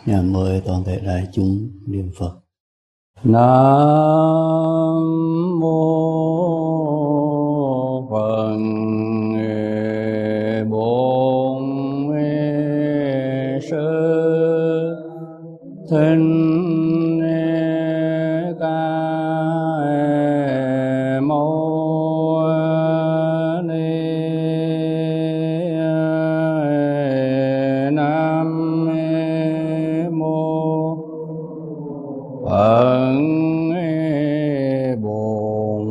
Mời toàn thể đại chúng niệm Phật. Nam mô Phật Bổn Sư Thích Ca Mâu Ni Nam mô Phật Bổn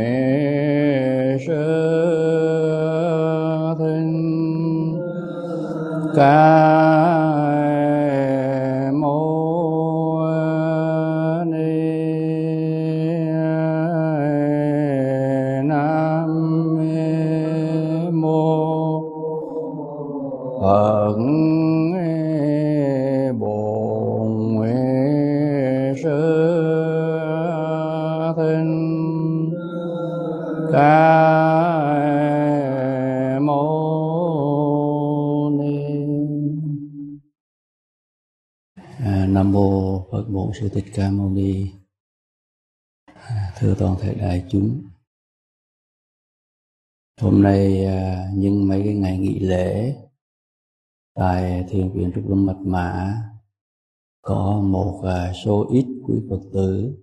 Sư Thích Ca Mâu Ni Nam mô Phật Bổn Sư Thích Ca Mâu Ni. Nam mô Phật Bổn Sư Thích Ca Mâu Ni. Thưa toàn thể đại chúng, hôm nay nhân mấy cái ngày nghỉ lễ tại Thiền viện Trúc Lâm Mật Mã, có một số ít quý Phật tử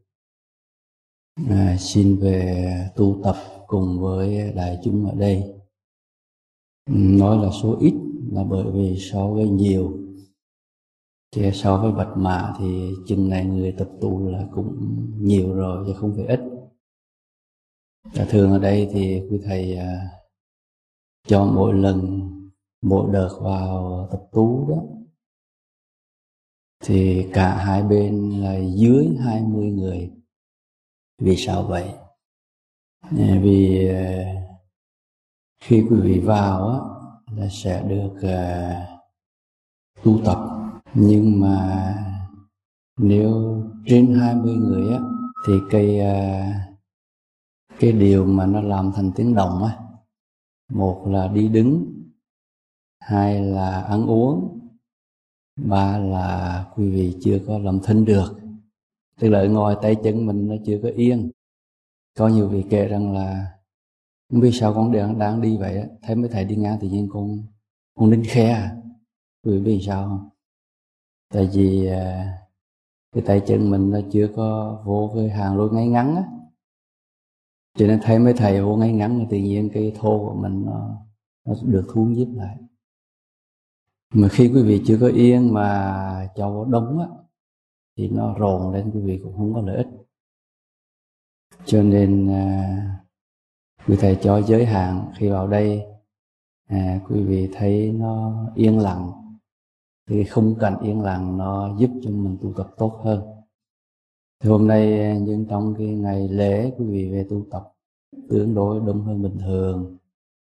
xin về tu tập cùng với đại chúng ở đây. Nói là số ít là bởi vì so với nhiều, chứ so với Bạch Mã thì chừng này người tập tu là cũng nhiều rồi chứ không phải ít. Thường ở đây thì quý thầy cho mỗi lần, mỗi đợt vào tập tu đó thì cả hai bên là dưới 20 người. Vì sao vậy? Vì khi quý vị vào á, là sẽ được tu tập. Nhưng mà nếu trên 20 người á, thì cái điều mà nó làm thành tiếng động á, một là đi đứng, hai là ăn uống, ba là quý vị chưa có làm thinh được. Tức là ở ngoài tay chân mình nó chưa có yên. Có nhiều vị kể rằng là không biết sao con đang đi vậy á, thấy mấy thầy đi ngang tự nhiên con đinh khe à. Quý vị biết sao không? Tại vì cái tay chân mình nó chưa có vô cái hàng lối ngay ngắn á, cho nên thấy mấy thầy vô ngay ngắn thì tự nhiên cái thô của mình nó được thu nhíp lại. Mà khi quý vị chưa có yên mà cho vào đông á, thì nó rồn lên, quý vị cũng không có lợi ích. Cho nên quý thầy cho giới hạn. Khi vào đây quý vị thấy nó yên lặng thì khung cảnh yên lặng nó giúp cho mình tu tập tốt hơn. Thì hôm nay nhưng trong cái ngày lễ quý vị về tu tập tương đối đông hơn bình thường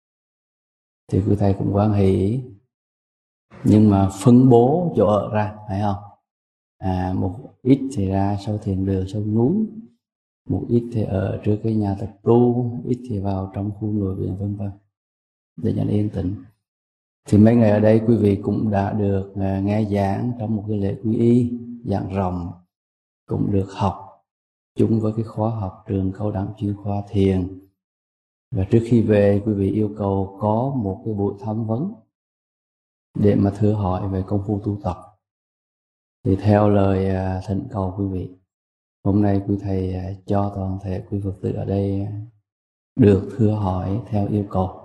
thì quý thầy cũng hoan hỷ. Nhưng mà phân bố chỗ ở ra, phải không? Một ít thì ra sau thiền đường, sau núi, một ít thì ở trước cái nhà tập tu, ít thì vào trong khu nội viện vân vân, để cho nó yên tĩnh. Thì mấy ngày ở đây quý vị cũng đã được nghe giảng trong một cái lễ quy y giảng rộng, cũng được học chung với cái khóa học trường cao đẳng chuyên khoa thiền. Và trước khi về, quý vị yêu cầu có một cái buổi tham vấn để mà thử hỏi về công phu tu tập. Thì theo lời thỉnh cầu quý vị, hôm nay quý thầy cho toàn thể quý Phật tử ở đây được thưa hỏi theo yêu cầu.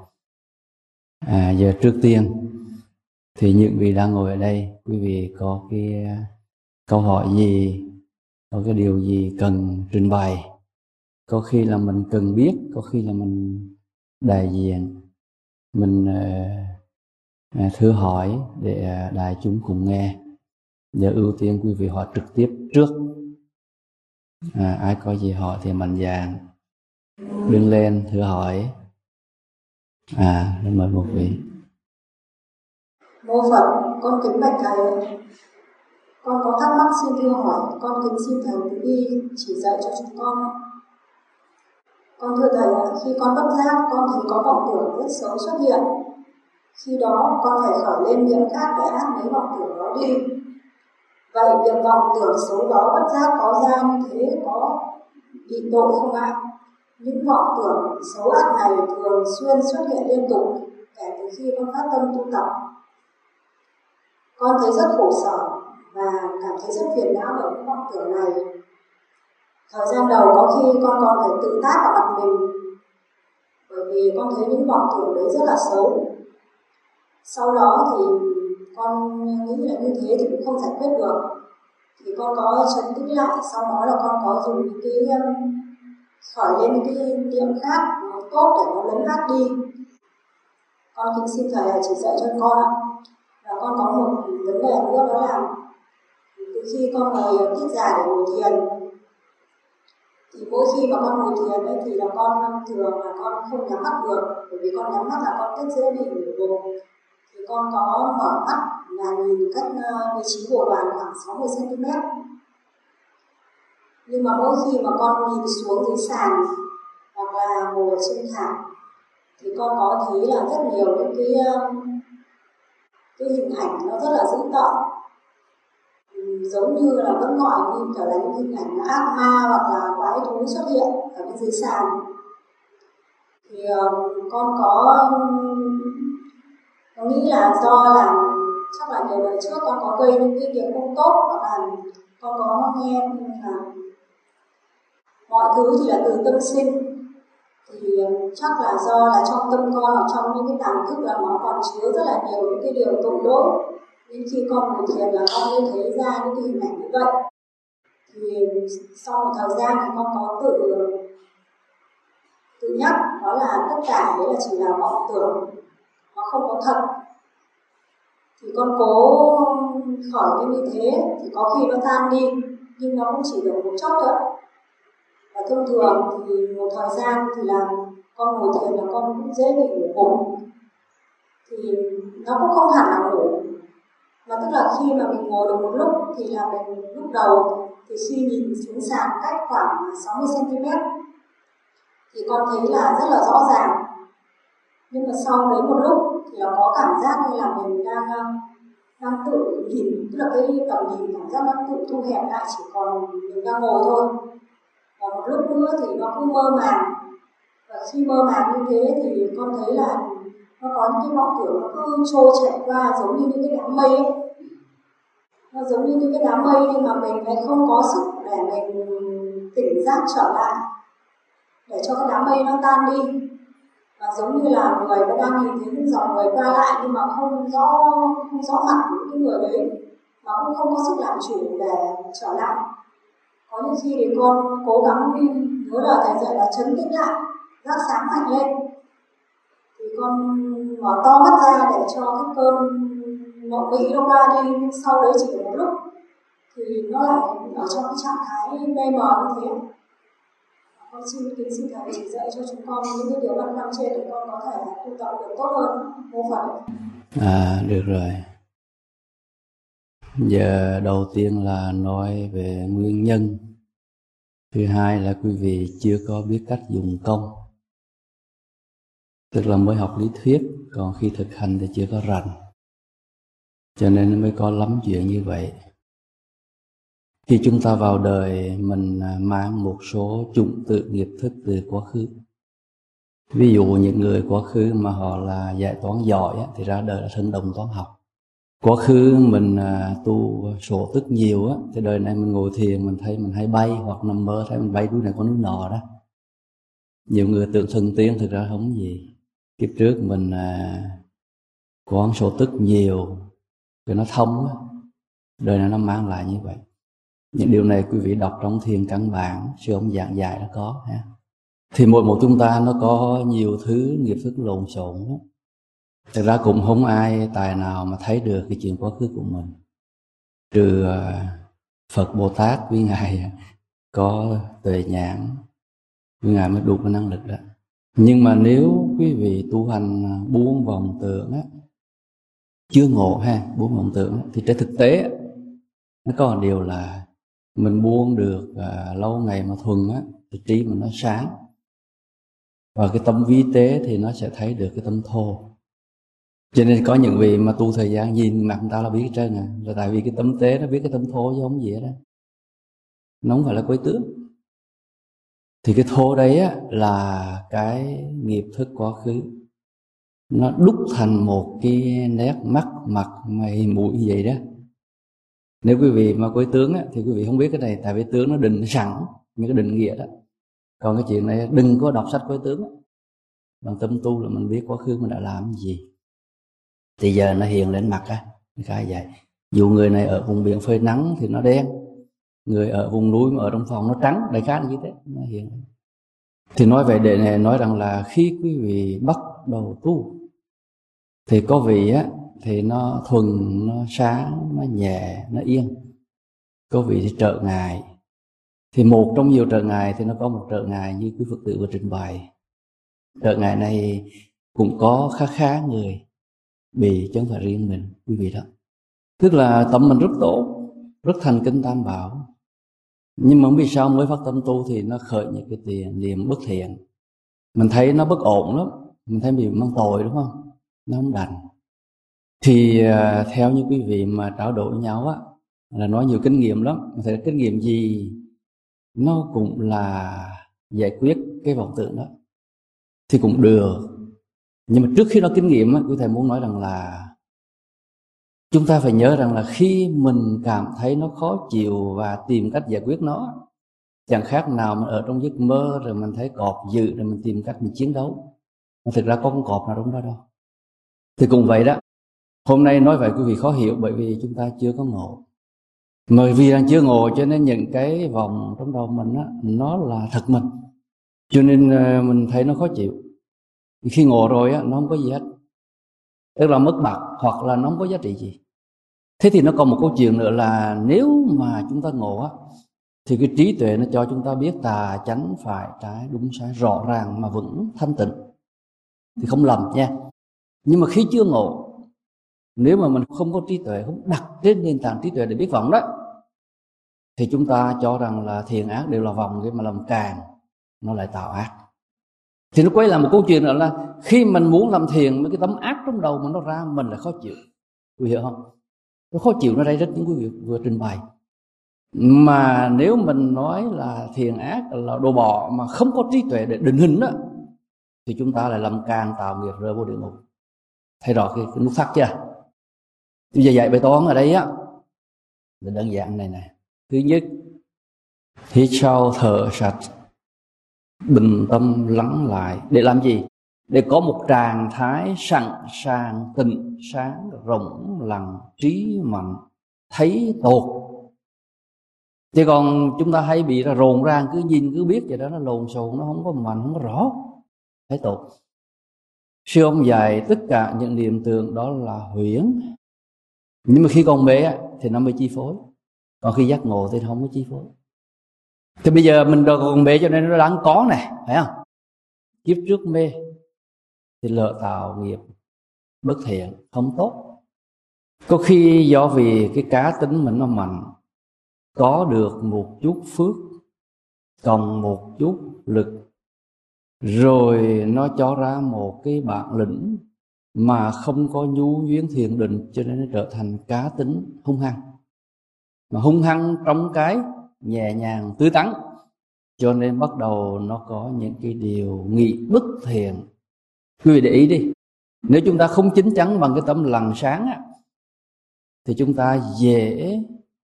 Giờ trước tiên thì những vị đang ngồi ở đây, quý vị có cái câu hỏi gì, có cái điều gì cần trình bày, có khi là mình cần biết, có khi là mình đại diện, mình thưa hỏi để đại chúng cùng nghe. Giờ ưu tiên quý vị hỏi trực tiếp trước. Ai có gì hỏi thì mạnh dạn đứng lên thưa hỏi. Mời một vị. Mô Phật, con kính bạch thầy. Con có thắc mắc xin thưa hỏi, con kính xin thầy từ bi chỉ dạy cho chúng con. Con thưa thầy, khi con bất giác con thấy có vọng tưởng rất xấu xuất hiện. Khi đó con phải khởi lên niệm khác để át lấy vọng tưởng đó đi. Vậy việc vọng tưởng xấu đó bất giác có ra như thế có bị tội không ạ? Những vọng tưởng xấu ác này thường xuyên xuất hiện liên tục kể từ khi con phát tâm tu tập. Con thấy rất khổ sở và cảm thấy rất phiền não bởi những vọng tưởng này. Thời gian đầu có khi con còn phải tự tát vào mặt mình, bởi vì con thấy những vọng tưởng đấy rất là xấu. Sau đó thì con nghĩ là như thế thì cũng không giải quyết được, thì con có chấn tĩnh lại. Sau đó là con có dùng những cái khởi lên những cái niệm khác nó tốt để nó lấn át đi. Con kính xin thầy chỉ dạy cho con ạ. Và con có một vấn đề nữa, đó là từ khi con ngồi tiết già để ngồi thiền, thì mỗi khi mà con ngồi thiền ấy thì là con thường là con không nhắm mắt được, bởi vì con nhắm mắt là con rất dễ bị ngủ gục. Thì con có mở mắt là nhìn cách vị trí bồ đoàn khoảng 60 cm. Nhưng mà mỗi khi mà con nhìn xuống dưới sàn hoặc là ngồi trên thảm thì con có thấy là rất nhiều những cái hình ảnh nó rất là dữ tợn, giống như là vẫn gọi như kiểu là những hình ảnh ác ma hoặc là quái thú xuất hiện ở bên dưới sàn. Thì con có nghĩ là do là chắc là nhiều đời trước con có gây những cái việc không tốt, hoặc là con có nghe là mọi thứ thì là từ tâm sinh, thì chắc là do là trong tâm con hoặc trong những cái tàng thức là nó còn chứa rất là nhiều những cái điều tội lỗi, nên khi con ngồi thiền là con mới thấy ra những cái hình ảnh như vậy. Thì sau một thời gian thì con có tự nhắc đó là tất cả đấy là chỉ là vọng tưởng, nó không có thật. Thì con cố khỏi lên như thế thì có khi nó tan đi, nhưng nó cũng chỉ được một chốc thôi. Và thông thường thì một thời gian thì là con ngồi thiền là con cũng dễ bị ngủ gục. Thì nó cũng không hẳn là ngủ, mà tức là khi mà mình ngồi được một lúc thì là mình lúc đầu thì khi nhìn xuống sàn cách khoảng 60 cm thì con thấy là rất là rõ ràng. Nhưng mà sau đấy một lúc thì là có cảm giác như là mình đang tự nhìn, tức là cái tầm nhìn cảm giác nó tự thu hẹp lại, chỉ còn mình đang ngồi thôi. Và một lúc nữa thì nó cứ mơ màng. Và khi mơ màng như thế thì con thấy là nó có những cái vọng tưởng nó cứ trôi chảy qua giống như những cái đám mây ấy. Nó giống như những cái đám mây nhưng mà mình lại không có sức để mình tỉnh giác trở lại để cho cái đám mây nó tan đi. Và giống như là người nó đang nhìn thấy những dòng người qua lại nhưng mà không rõ mặt của những người đấy, mà cũng không có sức làm chủ để trở lại. Có những khi thì con cố gắng nhớ lời thầy dạy là chấn tĩnh lại, giác sáng mạnh lên, thì con mở to mắt ra để cho cái cơn mộng mị nó qua đi. Nhưng sau đấy chỉ một lúc thì nó lại ở trong cái trạng thái mê mờ như thế. Con xin thầy chỉ dạy cho chúng con những cái điều băn khoăn trên để con có thể tu tập được tốt hơn. Mô Phật. Được rồi. Giờ đầu tiên là nói về nguyên nhân. Thứ hai là quý vị chưa có biết cách dùng công. Tức là mới học lý thuyết, còn khi thực hành thì chưa có rành. Cho nên mới có lắm chuyện như vậy. Khi chúng ta vào đời, mình mang một số chủng tử nghiệp thức từ quá khứ. Ví dụ những người quá khứ mà họ là giải toán giỏi thì ra đời là thân đồng toán học. Quá khứ mình tu sổ tức nhiều thì đời này mình ngồi thiền mình thấy mình hay bay, hoặc nằm mơ thấy mình bay núi này có núi nọ đó. Nhiều người tưởng thần tiên, thực ra không gì. Kiếp trước mình quán sổ tức nhiều rồi nó thông á, đời này nó mang lại như vậy. Những điều này quý vị đọc trong thiền căn bản, sư ông giảng dạy nó có ha. Thì mỗi một chúng ta nó có nhiều thứ nghiệp thức lộn xộn đó. Thực ra cũng không ai tài nào mà thấy được cái chuyện quá khứ của mình, trừ Phật Bồ Tát với Ngài có tuệ nhãn, với Ngài mới đủ cái năng lực đó. Nhưng mà nếu quý vị tu hành buông vọng tưởng á, chưa ngộ ha, buông vọng tưởng á, thì trên thực tế nó có một điều là mình buông được lâu ngày mà thuần á, thì trí mình nó sáng. Và cái tâm vi tế thì nó sẽ thấy được cái tâm thô. Cho nên có những vị mà tu thời gian nhìn mặt người ta là biết hết trơn à. Là tại vì cái tâm tế nó biết cái tâm thô chứ không gì hết đó. Nó không phải là quấy tướng. Thì cái thô đấy á, là cái nghiệp thức quá khứ. Nó đúc thành một cái nét mắt, mặt, mày, mũi như vậy đó. Nếu quý vị mà quấy tướng á, thì quý vị không biết cái này. Tại vì tướng nó định sẵn những cái định nghĩa đó. Còn cái chuyện này đừng có đọc sách quấy tướng á. Bằng tâm tu là mình biết quá khứ mình đã làm gì. Thì giờ nó hiện lên mặt á, cái vậy. Dù người này ở vùng biển phơi nắng thì nó đen, người ở vùng núi mà ở trong phòng nó trắng, đại khái là như thế, nó hiện. Thì nói về để này, nói rằng là khi quý vị bắt đầu tu thì có vị á thì nó thuần, nó sáng, nó nhẹ, nó yên. Có vị thì trợ ngài. Thì một trong nhiều trợ ngài thì nó có một trợ ngài như quý Phật tử vừa trình bày. Trợ ngài này cũng có khá người bị, chứ không phải riêng mình, quý vị đó. Tức là tâm mình rất tốt, rất thành kính Tam Bảo. Nhưng mà không biết sao mới phát tâm tu thì nó khởi những cái niệm bất thiện. Mình thấy nó bất ổn lắm, mình thấy mình mang tội đúng không? Nó không đành. Thì theo như quý vị mà trao đổi với nhau á, là nói nhiều kinh nghiệm lắm. Mình thấy kinh nghiệm gì nó cũng là giải quyết cái vọng tưởng đó thì cũng được. Nhưng mà trước khi nói kinh nghiệm á, quý thầy muốn nói rằng là chúng ta phải nhớ rằng là khi mình cảm thấy nó khó chịu và tìm cách giải quyết nó, chẳng khác nào mình ở trong giấc mơ rồi mình thấy cọp dữ rồi mình tìm cách mình chiến đấu. Mà thực ra có con cọp nào trong đó đâu. Thì cũng vậy đó. Hôm nay nói vậy quý vị khó hiểu bởi vì chúng ta chưa có ngộ. Mà vì đang chưa ngộ cho nên những cái vòng trong đầu mình á, nó là thật mình. Cho nên mình thấy nó khó chịu. Khi ngộ rồi á, nó không có gì hết. Tức là mất bạc hoặc là nó không có giá trị gì. Thế thì nó còn một câu chuyện nữa là nếu mà chúng ta ngộ á, thì cái trí tuệ nó cho chúng ta biết tà chánh phải trái đúng sai rõ ràng mà vẫn thanh tịnh. Thì không lầm nha. Nhưng mà khi chưa ngộ, nếu mà mình không có trí tuệ, không đặt trên nền tảng trí tuệ để biết vọng đó, thì chúng ta cho rằng là thiện ác đều là vọng, cái mà làm càng nó lại tạo ác. Thì nó quay lại một câu chuyện nữa là khi mình muốn làm thiền, mấy cái tấm ác trong đầu mình nó ra, mình lại khó chịu. Quý hiểu không? Nó khó chịu, nó đây rất những quý vị vừa trình bày. Mà nếu mình nói là thiện ác là đồ bỏ mà không có trí tuệ để định hình đó, thì chúng ta lại làm càng tạo nghiệp rơi vô địa ngục. Thấy rõ cái nút thắt chưa? Bây giờ dạy bài toán ở đây á là đơn giản này nè. Thứ nhất, hít sâu thở sạch, bình tâm lắng lại. Để làm gì? Để có một trạng thái sẵn sàng, tịnh sáng, rộng lặng, trí mạnh, thấy tốt. Chứ còn chúng ta hay bị rồn ràng, cứ nhìn cứ biết vậy đó, nó lồn xồn, nó không có mạnh, không có rõ. Thấy tốt. Sư ông dạy tất cả những niệm tưởng đó là huyễn. Nhưng mà khi còn mê thì nó mới chi phối. Còn khi giác ngộ thì nó không có chi phối. Thì bây giờ mình còn mê cho nên nó đáng có này, phải không? Kiếp trước mê thì lỡ tạo nghiệp bất thiện, không tốt. Có khi do vì cái cá tính mình nó mạnh, có được một chút phước, còn một chút lực, rồi nó cho ra một cái bản lĩnh mà không có nhu duyên thiền định, cho nên nó trở thành cá tính hung hăng. Mà hung hăng trong cái nhẹ nhàng tươi tắn, cho nên bắt đầu nó có những cái điều nghị bất thiện. Quý vị để ý đi, nếu chúng ta không chín chắn bằng cái tâm lặng sáng á, thì chúng ta dễ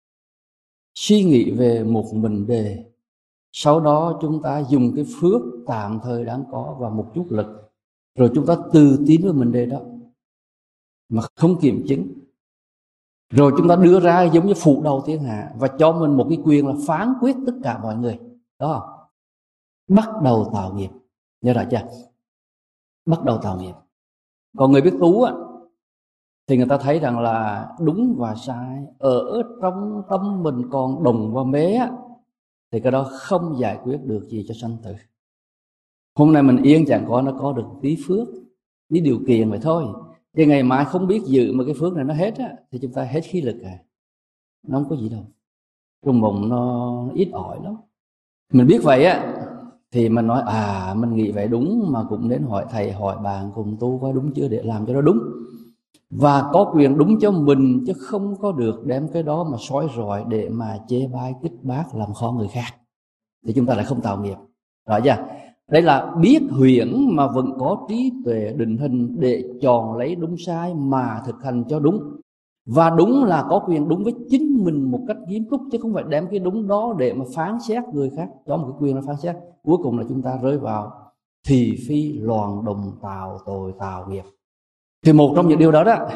suy nghĩ về một mình đề. Sau đó chúng ta dùng cái phước tạm thời đáng có và một chút lực, rồi chúng ta tự tin với mình đề đó mà không kiểm chứng. Rồi chúng ta đưa ra giống như phụ đầu thiên hạ và cho mình một cái quyền là phán quyết tất cả mọi người. Đó không? Bắt đầu tạo nghiệp. Nhớ rõ chưa? Bắt đầu tạo nghiệp. Còn người biết tu á, thì người ta thấy rằng là đúng và sai ở trong tâm mình còn đồng và mế á, thì cái đó không giải quyết được gì cho sanh tử. Hôm nay mình yên chẳng có, nó có được tí phước, tí điều kiện vậy thôi. Chứ ngày mai không biết dự mà cái phước này nó hết á, thì chúng ta hết khí lực à. Nó không có gì đâu. Trong bụng nó ít ỏi lắm. Mình biết vậy á, thì mình nói mình nghĩ vậy đúng, mà cũng đến hỏi thầy hỏi bạn cùng tu có đúng chưa để làm cho nó đúng. và có quyền đúng cho mình, chứ không có được đem cái đó mà soi rọi để mà chê bai kích bác làm khó người khác, thì chúng ta lại không tạo nghiệp. Rõ chưa? Đây là biết huyễn mà vẫn có trí tuệ định hình để chọn lấy đúng sai mà thực hành cho đúng. Và đúng là có quyền đúng với chính mình một cách nghiêm túc, chứ không phải đem cái đúng đó để mà phán xét người khác, cho một cái quyền là phán xét. Cuối cùng là chúng ta rơi vào thị phi loạn đồng tạo tội tạo nghiệp. Thì một trong những điều đó đó,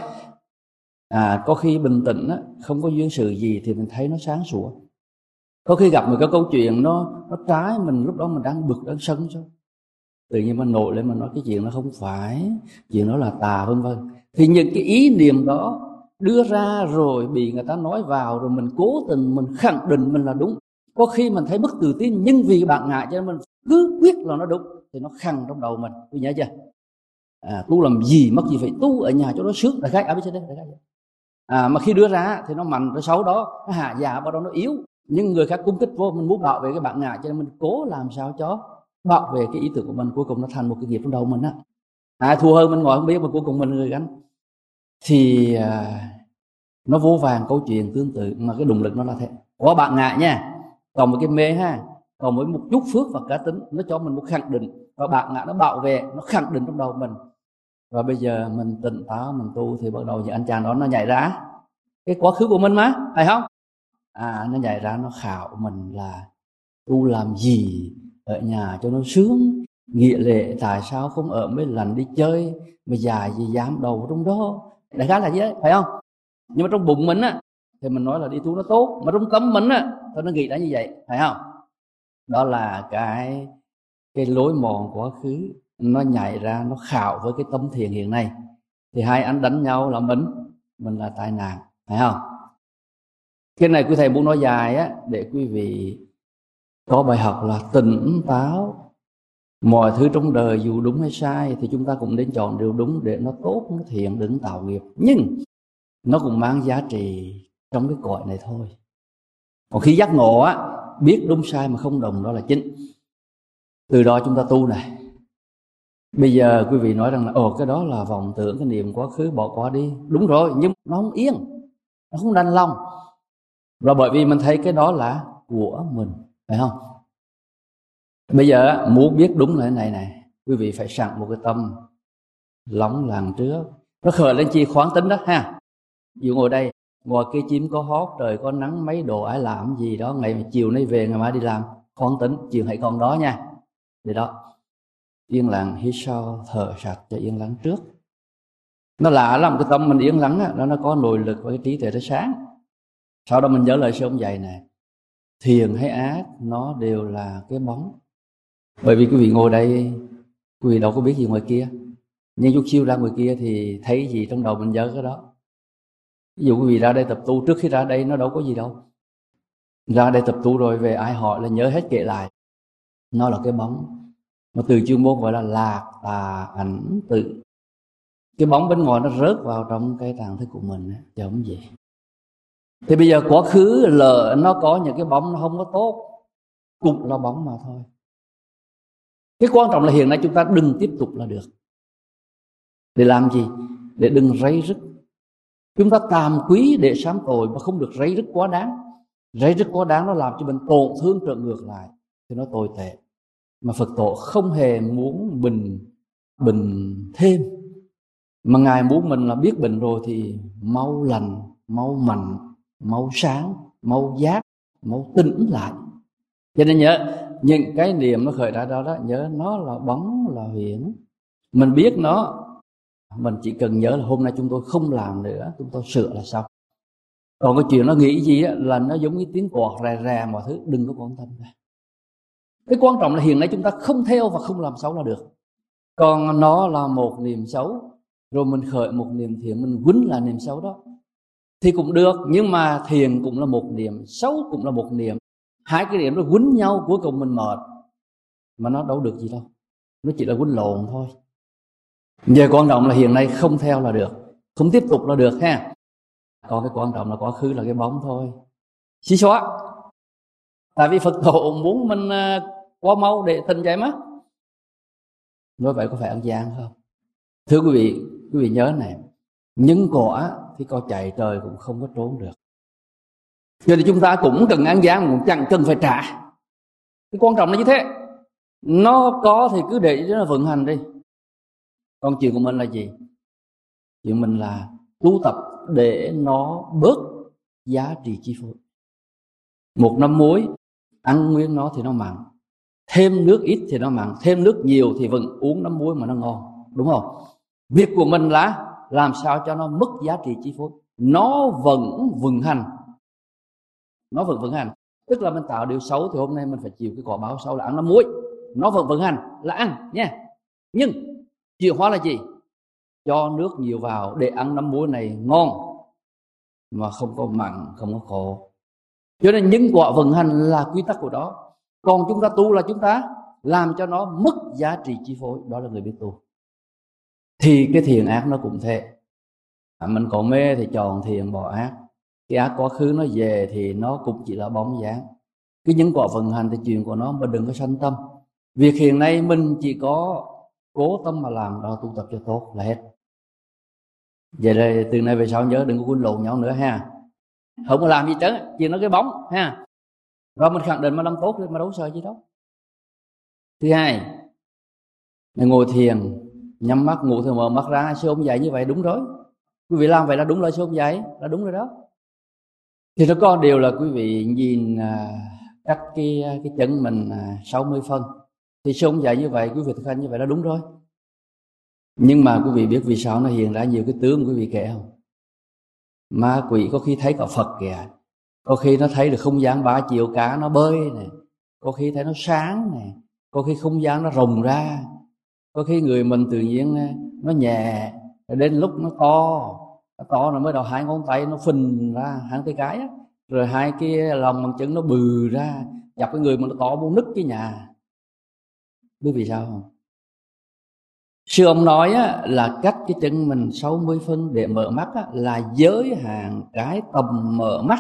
có khi bình tĩnh á, không có duyên sự gì thì mình thấy nó sáng sủa. Có khi gặp một cái câu chuyện nó trái mình, lúc đó mình đang bực đang sân sao, tự nhiên mình nổi lên mình nói cái chuyện nó không phải, chuyện đó là tà vân vân. Thì những cái ý niệm đó đưa ra rồi bị người ta nói vào, rồi mình cố tình mình khẳng định mình là đúng. Có khi mình thấy mất tự tin, nhưng vì bạn ngại cho nên mình cứ quyết là nó đúng, thì nó khăng trong đầu mình. Tôi nhớ chưa? Tu làm gì mắc gì phải tu ở nhà cho nó sướng, đại khái ở bên trên đây, đại khái. Mà khi đưa ra thì nó mạnh, nó xấu đó, nó hạ dạ, bao đó nó yếu, nhưng người khác cung kích vô, mình muốn bảo vệ cái bạn ngại cho nên mình cố làm sao cho bảo vệ cái ý tưởng của mình. Cuối cùng nó thành một cái nghiệp trong đầu mình á. Thua hơn mình ngồi không biết, mà cuối cùng mình người gánh. Thì nó vô vàng câu chuyện tương tự, mà cái động lực nó là thế. Có bạn ngại nha, còn một cái mê ha, còn với một chút phước và cá tính, nó cho mình một khẳng định, và bạn ngại nó bảo vệ, nó khẳng định trong đầu mình. Và bây giờ mình tỉnh táo, mình tu thì bắt đầu những anh chàng đó nó nhảy ra cái quá khứ của mình mà, phải không? Nó nhảy ra nó khảo mình là tu làm gì ở nhà cho nó sướng, nghĩa lệ tại sao không ở mấy lần đi chơi mà dài gì dám đầu trong đó, đại khái là gì đấy, phải không? Nhưng mà trong bụng mình á thì mình nói là đi tu nó tốt, mà trong tâm mình á thì nó nghĩ đã như vậy, phải không? Đó là cái lối mòn quá khứ nó nhảy ra, nó khảo với cái tâm thiện hiện nay. Thì hai anh đánh nhau là mình là tai nạn, phải không? Cái này quý thầy muốn nói dài á, để quý vị có bài học là tỉnh táo. Mọi thứ trong đời dù đúng hay sai thì chúng ta cũng nên chọn điều đúng để nó tốt, nó thiện, đừng tạo nghiệp. Nhưng nó cũng mang giá trị trong cái cõi này thôi. Còn khi giác ngộ á, biết đúng sai mà không đồng, đó là chính. Từ đó chúng ta tu này. Bây giờ quý vị nói rằng là cái đó là vọng tưởng, cái niềm quá khứ, bỏ qua đi. Đúng rồi, nhưng nó không yên, nó không đành lòng. Và bởi vì mình thấy cái đó là của mình, phải không? Bây giờ muốn biết đúng là thế này, quý vị phải sẵn một cái tâm lóng làng trước. Nó khởi lên chi khoáng tính đó ha. Ví dụ ngồi đây, ngồi kia chim có hót, trời có nắng mấy độ, ai làm gì đó, ngày chiều nay về, ngày mai đi làm, khoáng tính, chiều hãy còn đó nha. Vậy đó, yên lặng, hít sâu, thở sạch cho yên lặng trước. Nó lạ lắm, cái tâm mình yên lặng á, nó có nội lực và cái trí tuệ nó sáng. Sau đó mình nhớ lời sư ông dạy này, thiện hay ác nó đều là cái bóng. Bởi vì quý vị ngồi đây, quý vị đâu có biết gì ngoài kia, nhưng chút xíu ra ngoài kia thì thấy gì trong đầu mình nhớ cái đó. Ví dụ quý vị ra đây tập tu, trước khi ra đây nó đâu có gì đâu, ra đây tập tu rồi về ai hỏi là nhớ hết kể lại. Nó là cái bóng, mà từ chuyên môn gọi là lạc tà ảnh tự. Cái bóng bên ngoài nó rớt vào trong cái tàng thức của mình chứ không gì. Thì bây giờ quá khứ lỡ nó có những cái bóng nó không có tốt, cũng là bóng mà thôi. Cái quan trọng là hiện nay chúng ta đừng tiếp tục là được. Để làm gì? Để đừng rây rứt. Chúng ta tàm quý để sám tội mà không được rây rứt quá đáng. Rây rứt quá đáng nó làm cho mình tổn thương trở ngược lại, thì nó tồi tệ. Mà Phật tổ không hề muốn bình thêm, mà Ngài muốn mình là biết bệnh rồi thì mau lành, mau mạnh, mau sáng, mau giác, mau tỉnh lại. Cho nên nhớ, những cái niệm nó khởi ra đó, nhớ nó là bóng, là huyễn. Mình biết nó, mình chỉ cần nhớ là hôm nay chúng tôi không làm nữa, chúng tôi sửa là xong. Còn cái chuyện nó nghĩ gì á, là nó giống như tiếng quạt rè rè mọi thứ, đừng có quan tâm. Cái quan trọng là hiện nay chúng ta không theo và không làm xấu là được. Còn nó là một niềm xấu, rồi mình khởi một niềm thiện, mình quýnh là niềm xấu đó thì cũng được. Nhưng mà thiện cũng là một niềm, xấu cũng là một niềm. Hai cái niệm nó quýnh nhau, cuối cùng mình mệt, mà nó đâu được gì đâu, nó chỉ là quýnh lộn thôi. Giờ quan trọng là hiện nay không theo là được, không tiếp tục là được ha. Còn cái quan trọng là quá khứ là cái bóng thôi, xí xóa. Tại vì Phật tổ muốn mình quá mau để tình vậy mà. Nói vậy có phải ăn gian không? Thưa quý vị nhớ này, nhân quả thì có chạy trời cũng không có trốn được. Cho nên chúng ta cũng cần ăn gian, cũng chẳng cần phải trả. Cái quan trọng là như thế. Nó có thì cứ để cho nó vận hành đi. Còn chuyện của mình là gì? Chuyện mình là tu tập để nó bớt giá trị chi phối. Một nắm muối, ăn nguyên nó thì nó mặn, thêm nước ít thì nó mặn, thêm nước nhiều thì vẫn uống nắm muối mà nó ngon, đúng không? Việc của mình là làm sao cho nó mất giá trị chi phối, nó vẫn vận hành. Nó vẫn vận hành. Tức là mình tạo điều xấu thì hôm nay mình phải chịu cái quả báo xấu là ăn nắm muối. Nó vẫn vận hành là ăn nha. Nhưng chìa khóa là gì? Cho nước nhiều vào để ăn nắm muối này ngon mà không có mặn, không có khổ. Cho nên nhân quả vận hành là quy tắc của đó. Còn chúng ta tu là chúng ta làm cho nó mất giá trị chi phối. Đó là người biết tu. Thì cái thiện ác nó cũng thế. Mình có mê thì chọn thiện bỏ ác. Cái ác quá khứ nó về thì nó cũng chỉ là bóng dáng. Cái nhân quả vận hành thì chuyện của nó mà đừng có sanh tâm. Việc hiện nay mình chỉ có cố tâm mà làm đó, tu tập cho tốt là hết. Vậy đây từ nay về sau nhớ đừng có quên lộn nhau nữa ha. Không có làm gì trơn, chỉ nói cái bóng ha. Và mình khẳng định mà làm tốt mà đâu sợ gì đâu. Thứ hai, mình ngồi thiền, nhắm mắt ngủ thì mở mắt ra, sư ông dạy như vậy đúng rồi. Quý vị làm vậy là đúng lời sư ông dạy, là đúng rồi đó. Thì nó có điều là quý vị nhìn cách cái chân mình 60 phân. Thì sư ông dạy như vậy, quý vị thực hành như vậy là đúng rồi. Nhưng mà quý vị biết vì sao nó hiện ra nhiều cái tướng quý vị kể không? Ma quỷ có khi thấy cả Phật kìa, có khi nó thấy được không gian 3 chiều cá nó bơi này, có khi thấy nó sáng này, có khi không gian nó rộng ra, có khi người mình tự nhiên nó nhẹ, đến lúc nó to nó mới đầu 2 ngón tay nó phình ra 2 tay cái á, rồi 2 cái lòng bằng chân nó bừ ra, chọc cái người mà nó to muốn nứt cái nhà. Biết vì sao không? Sư ông nói á, là cách cái chân mình 60 phân để mở mắt á, là giới hạn cái tầm mở mắt,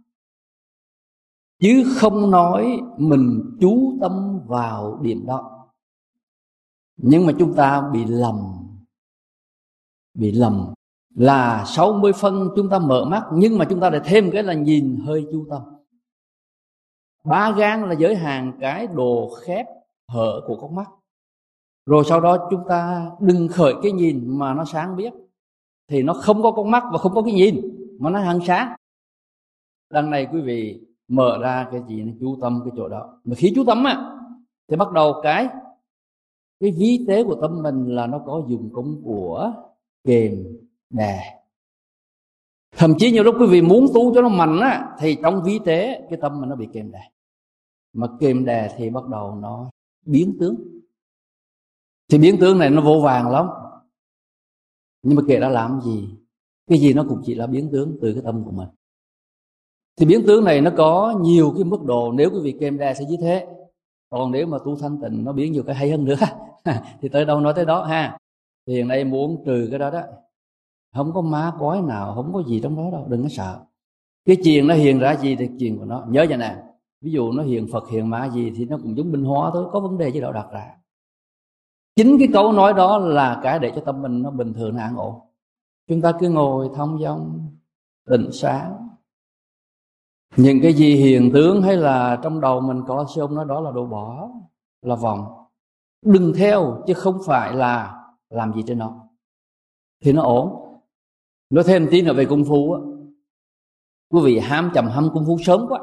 chứ không nói mình chú tâm vào điểm đó. Nhưng mà chúng ta bị lầm là 60 phân chúng ta mở mắt, nhưng mà chúng ta lại thêm cái là nhìn hơi chú tâm. 3 gang là giới hạn cái độ khép hở của con mắt. Rồi sau đó chúng ta đừng khởi cái nhìn mà nó sáng biết, thì nó không có con mắt và không có cái nhìn mà nó hằng sáng. Đằng này quý vị mở ra cái gì nó chú tâm cái chỗ đó. Mà khi chú tâm á thì bắt đầu cái vi tế của tâm mình là nó có dụng công của kềm đè. Thậm chí nhiều lúc quý vị muốn tu cho nó mạnh á, thì trong vi tế cái tâm mình nó bị kềm đè. Mà kềm đè thì bắt đầu nó biến tướng. Thì biến tướng này nó vô vàng lắm. Nhưng mà kệ đã làm gì, cái gì nó cũng chỉ là biến tướng từ cái tâm của mình. Thì biến tướng này nó có nhiều cái mức độ. Nếu quý vị kềm đè sẽ như thế. Còn nếu mà tu thanh tịnh nó biến nhiều cái hay hơn nữa thì tới đâu nói tới đó ha. Thì hiện nay muốn trừ cái đó đó, không có ma quái nào, không có gì trong đó đâu, đừng có sợ. Cái chuyện nó hiện ra gì thì chuyện của nó. Nhớ vậy nè, ví dụ nó hiện Phật hiện ma gì thì nó cũng giống bình hóa thôi, có vấn đề gì đâu đặt ra. Chính cái câu nói đó là cái để cho tâm mình nó bình thường, nó an ổn. Chúng ta cứ ngồi thông dong tịnh sáng. Những cái gì hiện tướng hay là trong đầu mình có sư ông nói đó là đồ bỏ, là vòng. Đừng theo, chứ không phải là làm gì trên nó thì nó ổn. Nói thêm tí nữa về công phu á, quý vị ham chầm hâm công phu sớm quá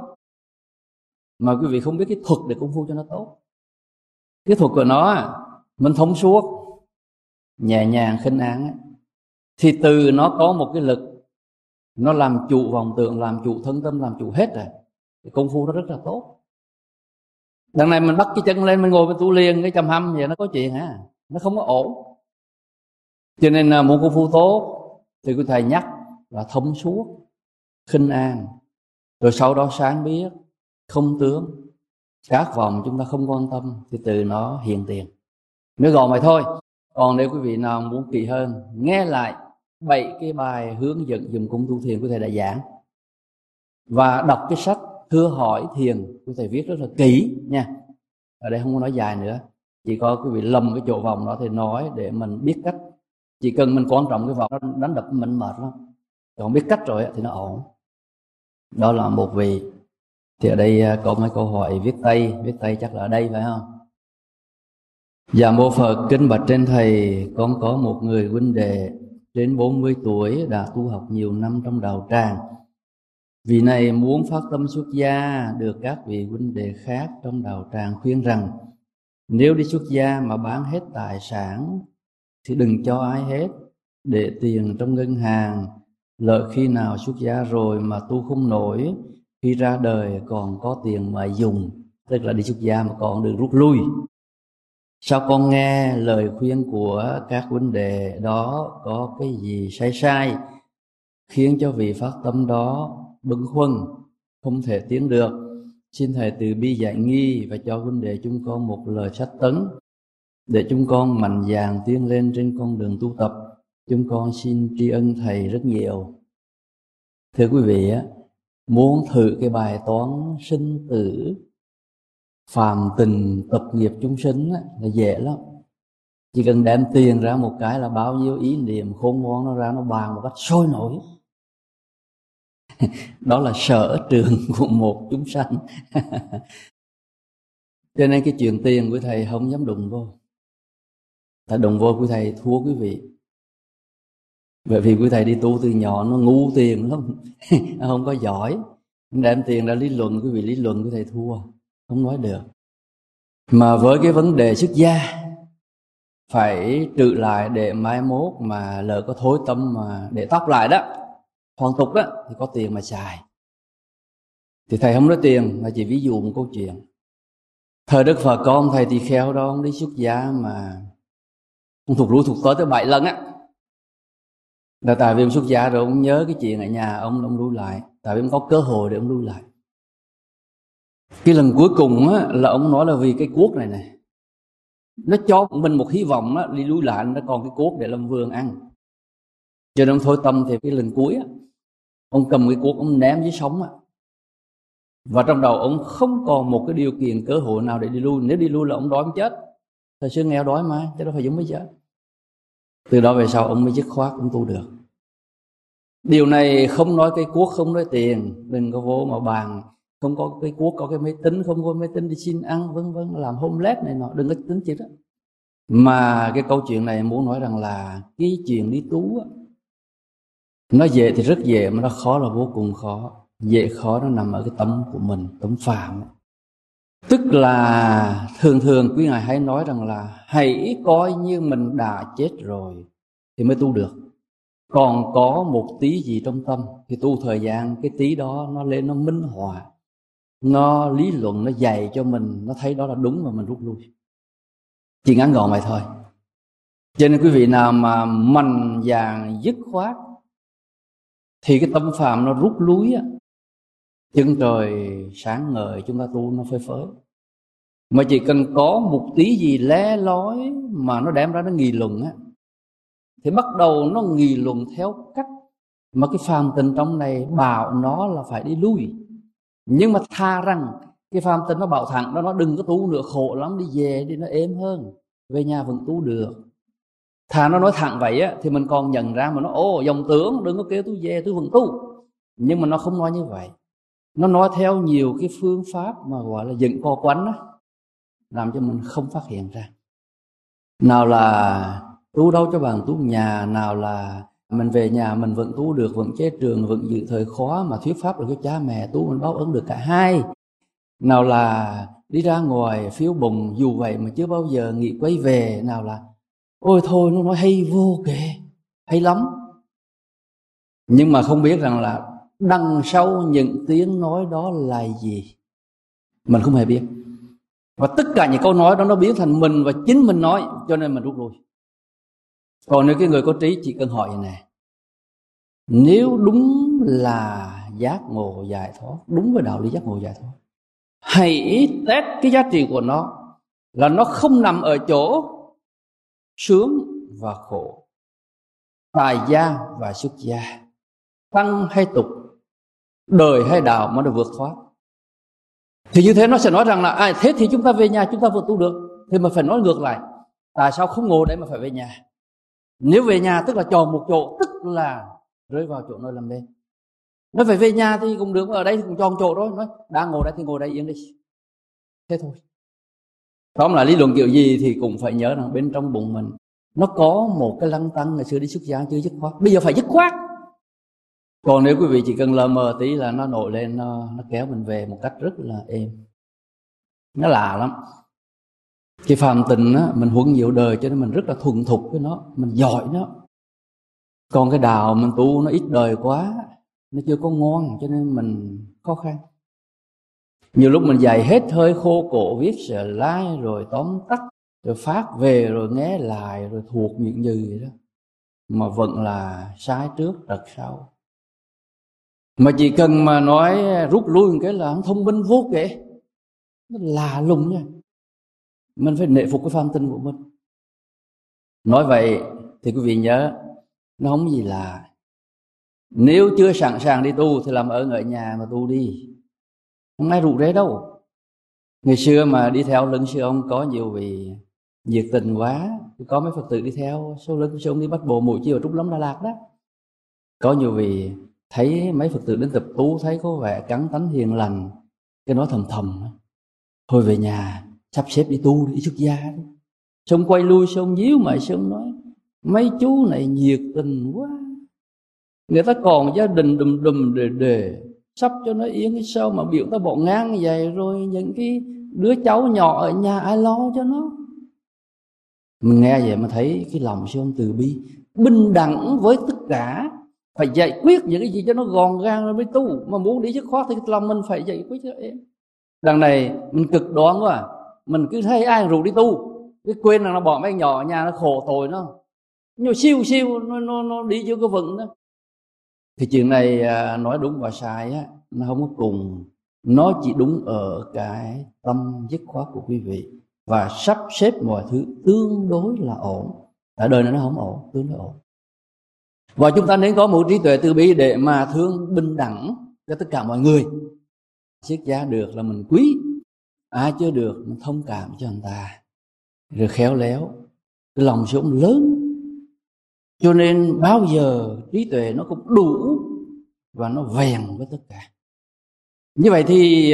mà quý vị không biết cái thuật để công phu cho nó tốt. Cái thuật của nó mình thông suốt, nhẹ nhàng, khinh an á, thì từ nó có một cái lực, nó làm chủ vọng tưởng, làm chủ thân tâm, làm chủ hết rồi, thì công phu nó rất là tốt. Đằng này mình bắt cái chân lên, mình ngồi bên tu liền cái chầm hâm vậy nó có chuyện hả? Nó không có ổn. Cho nên là muốn công phu tốt thì quý thầy nhắc là thông suốt, khinh an, rồi sau đó sáng biết, không tướng. Các vòng chúng ta không quan tâm thì từ nó hiện tiền. Nói gọn vậy thôi. Còn nếu quý vị nào muốn kỹ hơn, nghe lại 7 cái bài hướng dẫn dùng công tu thiền của thầy đã giảng, và đọc cái sách Thưa hỏi thiền của thầy viết rất là kỹ nha. Ở đây không có nói dài nữa, chỉ có quý vị lầm cái chỗ vòng đó thì nói để mình biết cách Chỉ cần mình quan trọng cái vọng nó đánh đập mình mệt lắm, còn biết cách rồi thì nó ổn. Đó là một vị. Thì ở đây có mấy câu hỏi viết tay chắc là ở đây phải không? Dạ mô Phật, kính bạch trên thầy, con có một người huynh đệ đến 40 tuổi đã tu học nhiều năm trong đạo tràng. Vị này muốn phát tâm xuất gia, được các vị huynh đệ khác trong đạo tràng khuyên rằng nếu đi xuất gia mà bán hết tài sản thì đừng cho ai hết, để tiền trong ngân hàng, lợi khi nào xuất gia rồi mà tu không nổi, khi ra đời còn có tiền mà dùng, tức là đi xuất gia mà còn được rút lui. Sao con nghe lời khuyên của các huynh đệ đó có cái gì sai khiến cho vị phát tâm đó bâng khuâng, không thể tiến được? Xin thầy từ bi dạy nghi và cho huynh đệ chúng con một lời sách tấn để chúng con mạnh dạn tiến lên trên con đường tu tập. Chúng con xin tri ân thầy rất nhiều. Thưa quý vị, muốn thử cái bài toán sinh tử phàm tình tập nghiệp chúng sinh là dễ lắm. Chỉ cần đem tiền ra một cái là bao nhiêu ý niệm khôn ngoan nó ra, nó bàn một cách sôi nổi. Đó là sở trường của một chúng sanh. Cho nên cái chuyện tiền của thầy không dám đụng vô. Tại đụng vô của thầy thua quý vị. Bởi vì quý thầy đi tu từ nhỏ nó ngu tiền lắm. Nó không có giỏi. Đem tiền ra lý luận, quý vị lý luận của thầy thua, không nói được. Mà với cái vấn đề xuất gia phải trự lại để mai mốt mà lỡ có thối tâm mà để tóc lại đó, hoàn tục đó, thì có tiền mà xài. Thì thầy không nói tiền, mà chỉ ví dụ một câu chuyện. Thời Đức Phật có ông thầy tỳ kheo đó, ông đi xuất gia mà ông thuộc lui thuộc tới 7 lần á. Là tại vì ông xuất gia rồi ông nhớ cái chuyện ở nhà ông lui lại, tại vì ông có cơ hội để ông lui lại. Cái lần cuối cùng á, là ông nói là vì cái cuốc này nè, nó cho mình một hy vọng á, đi lui lại nó còn cái cuốc để làm vườn ăn. Cho nên ông thôi tâm thì cái lần cuối á, ông cầm cái cuốc ông ném dưới sông á. Và trong đầu ông không còn một cái điều kiện cơ hội nào để đi lui. Nếu đi lui là ông đói ông chết. Thời xưa nghèo đói mà, chứ đâu phải giống bây giờ. Từ đó về sau ông mới dứt khoát ông tu được. Điều này không nói cái cuốc, không nói tiền, đừng có vô mà bàn không có cái cuốc có cái máy tính, không có máy tính đi xin ăn vân vân, làm homeless này nọ, đừng có tính chuyện đó. Mà cái câu chuyện này muốn nói rằng là cái chuyện đi tu á, nó dễ thì rất dễ, mà nó khó là vô cùng khó. Dễ khó nó nằm ở cái tâm của mình, tâm phàm. Tức là thường quý ngài hay nói rằng là hãy coi như mình đã chết rồi thì mới tu được. Còn có một tí gì trong tâm thì tu thời gian, cái tí đó nó lên nó minh họa, nó lý luận, nó dạy cho mình, nó thấy đó là đúng mà mình rút lui. Chỉ ngắn gọn vậy thôi. Cho nên quý vị nào mà mạnh dạn dứt khoát thì cái tâm phàm nó rút lui á, chân trời sáng ngời chúng ta tu nó phơi phới. Mà chỉ cần có một tí gì lé lói mà nó đem ra nó nghị luận á, thì bắt đầu nó nghị luận theo cách mà cái phàm tình trong này bảo nó là phải đi lui. Nhưng mà tha rằng cái phàm tình nó bảo thẳng đó, nó đừng có tu nữa, khổ lắm, đi về đi nó êm hơn, về nhà vẫn tu được. Thà nó nói thẳng vậy á, thì mình còn nhận ra mà nó dòng tưởng đừng có kêu tôi về, tôi vẫn tu. Nhưng mà nó không nói như vậy. Nó nói theo nhiều cái phương pháp mà gọi là dựng co quánh á, làm cho mình không phát hiện ra. Nào là tu đâu cho bằng tu nhà, nào là mình về nhà mình vẫn tu được, vẫn chế trường, vẫn giữ thời khóa mà thuyết pháp được cho cha mẹ, tu mình báo ứng được cả hai. Nào là đi ra ngoài phiếu bùng, dù vậy mà chưa bao giờ nghĩ quay về. Nào là ôi thôi nó nói hay vô kể, hay lắm. Nhưng mà không biết rằng là đằng sau những tiếng nói đó là gì, mình không hề biết. Và tất cả những câu nói đó nó biến thành mình và chính mình nói, cho nên mình rút lui. Còn nếu cái người có trí chỉ cần hỏi vậy nè, nếu đúng là giác ngộ giải thoát, đúng với đạo lý giác ngộ giải thoát, hãy test cái giá trị của nó là nó không nằm ở chỗ sướng và khổ, tài gia và xuất gia, tăng hay tục, đời hay đạo mà nó vượt thoát. Thì như thế nó sẽ nói rằng là thế thì chúng ta về nhà chúng ta vượt tu được. Thì mà phải nói ngược lại, tại sao không ngồi đấy mà phải về nhà? Nếu về nhà tức là chọn một chỗ, tức là rơi vào chỗ nơi làm đêm. Nói phải về nhà thì cũng được, ở đây thì cũng chọn chỗ thôi. Nói đang ngồi đây thì ngồi đây yên đi, thế thôi. Tóm lại lý luận kiểu gì thì cũng phải nhớ rằng bên trong bụng mình nó có một cái lăng tăng ngày xưa đi xuất gia chưa dứt khoát, bây giờ phải dứt khoát. Còn nếu quý vị chỉ cần lờ mờ tí là nó nổi lên, nó kéo mình về một cách rất là êm. Nó lạ lắm. Cái phàm tình á, mình huấn nhiều đời cho nên mình rất là thuần thục với nó, mình giỏi nó. Còn cái đạo mình tu nó ít đời quá, nó chưa có ngon cho nên mình khó khăn. Nhiều lúc mình dạy hết hơi khô cổ, viết slide rồi tóm tắt, rồi phát về rồi nghe lại rồi thuộc những gì vậy đó, mà vẫn là sai trước trật sau. Mà chỉ cần mà nói rút lui một cái là thông minh vô kể, nó lạ lùng nha. Mình phải nể phục cái phàm tình của mình. Nói vậy thì quý vị nhớ, nó không gì là nếu chưa sẵn sàng đi tu thì làm ơn ở nhà mà tu đi, không ai rủ rê đâu. Ngày xưa mà đi theo lưng sư ông có nhiều vị nhiệt tình quá, có mấy Phật tử đi theo sau lưng sư ông đi bắt bộ mỗi chiều ở Trúc Lâm Đà Lạt đó. Có nhiều vị thấy mấy Phật tử đến tập tu thấy có vẻ cắn tánh hiền lành, cái nói thầm thầm thôi về nhà sắp xếp đi tu đi xuất gia đi. Xong quay lui xong nhíu mày xong nói mấy chú này nhiệt tình quá, người ta còn gia đình đùm đùm đề sắp cho nó yên, cái sao mà biểu ta bỏ ngang vậy, rồi những cái đứa cháu nhỏ ở nhà ai lo cho nó. Mình nghe vậy mà thấy cái lòng sư ông từ bi bình đẳng với tất cả, phải giải quyết những cái gì cho nó gọn gàng rồi mới tu. Mà muốn đi dứt khoát thì lòng mình phải giải quyết cho em. Đằng này mình cực đoan quá, mình cứ thấy ai rủ đi tu, cái quên là nó bỏ mấy nhỏ ở nhà nó khổ tội nó, nhưng siêu nó đi chưa có vững đó. Thì chuyện này nói đúng và sai á, nó không có cùng, nó chỉ đúng ở cái tâm dứt khoát của quý vị và sắp xếp mọi thứ tương đối là ổn. Ở đời này nó không ổn, tương đối ổn. Và chúng ta nên có một trí tuệ từ bi để mà thương bình đẳng cho tất cả mọi người. Xuất gia được là mình quý, ai chưa được mình thông cảm cho người ta, rồi khéo léo, cái lòng sống lớn. Cho nên bao giờ trí tuệ nó cũng đủ và nó vẹn với tất cả. Như vậy thì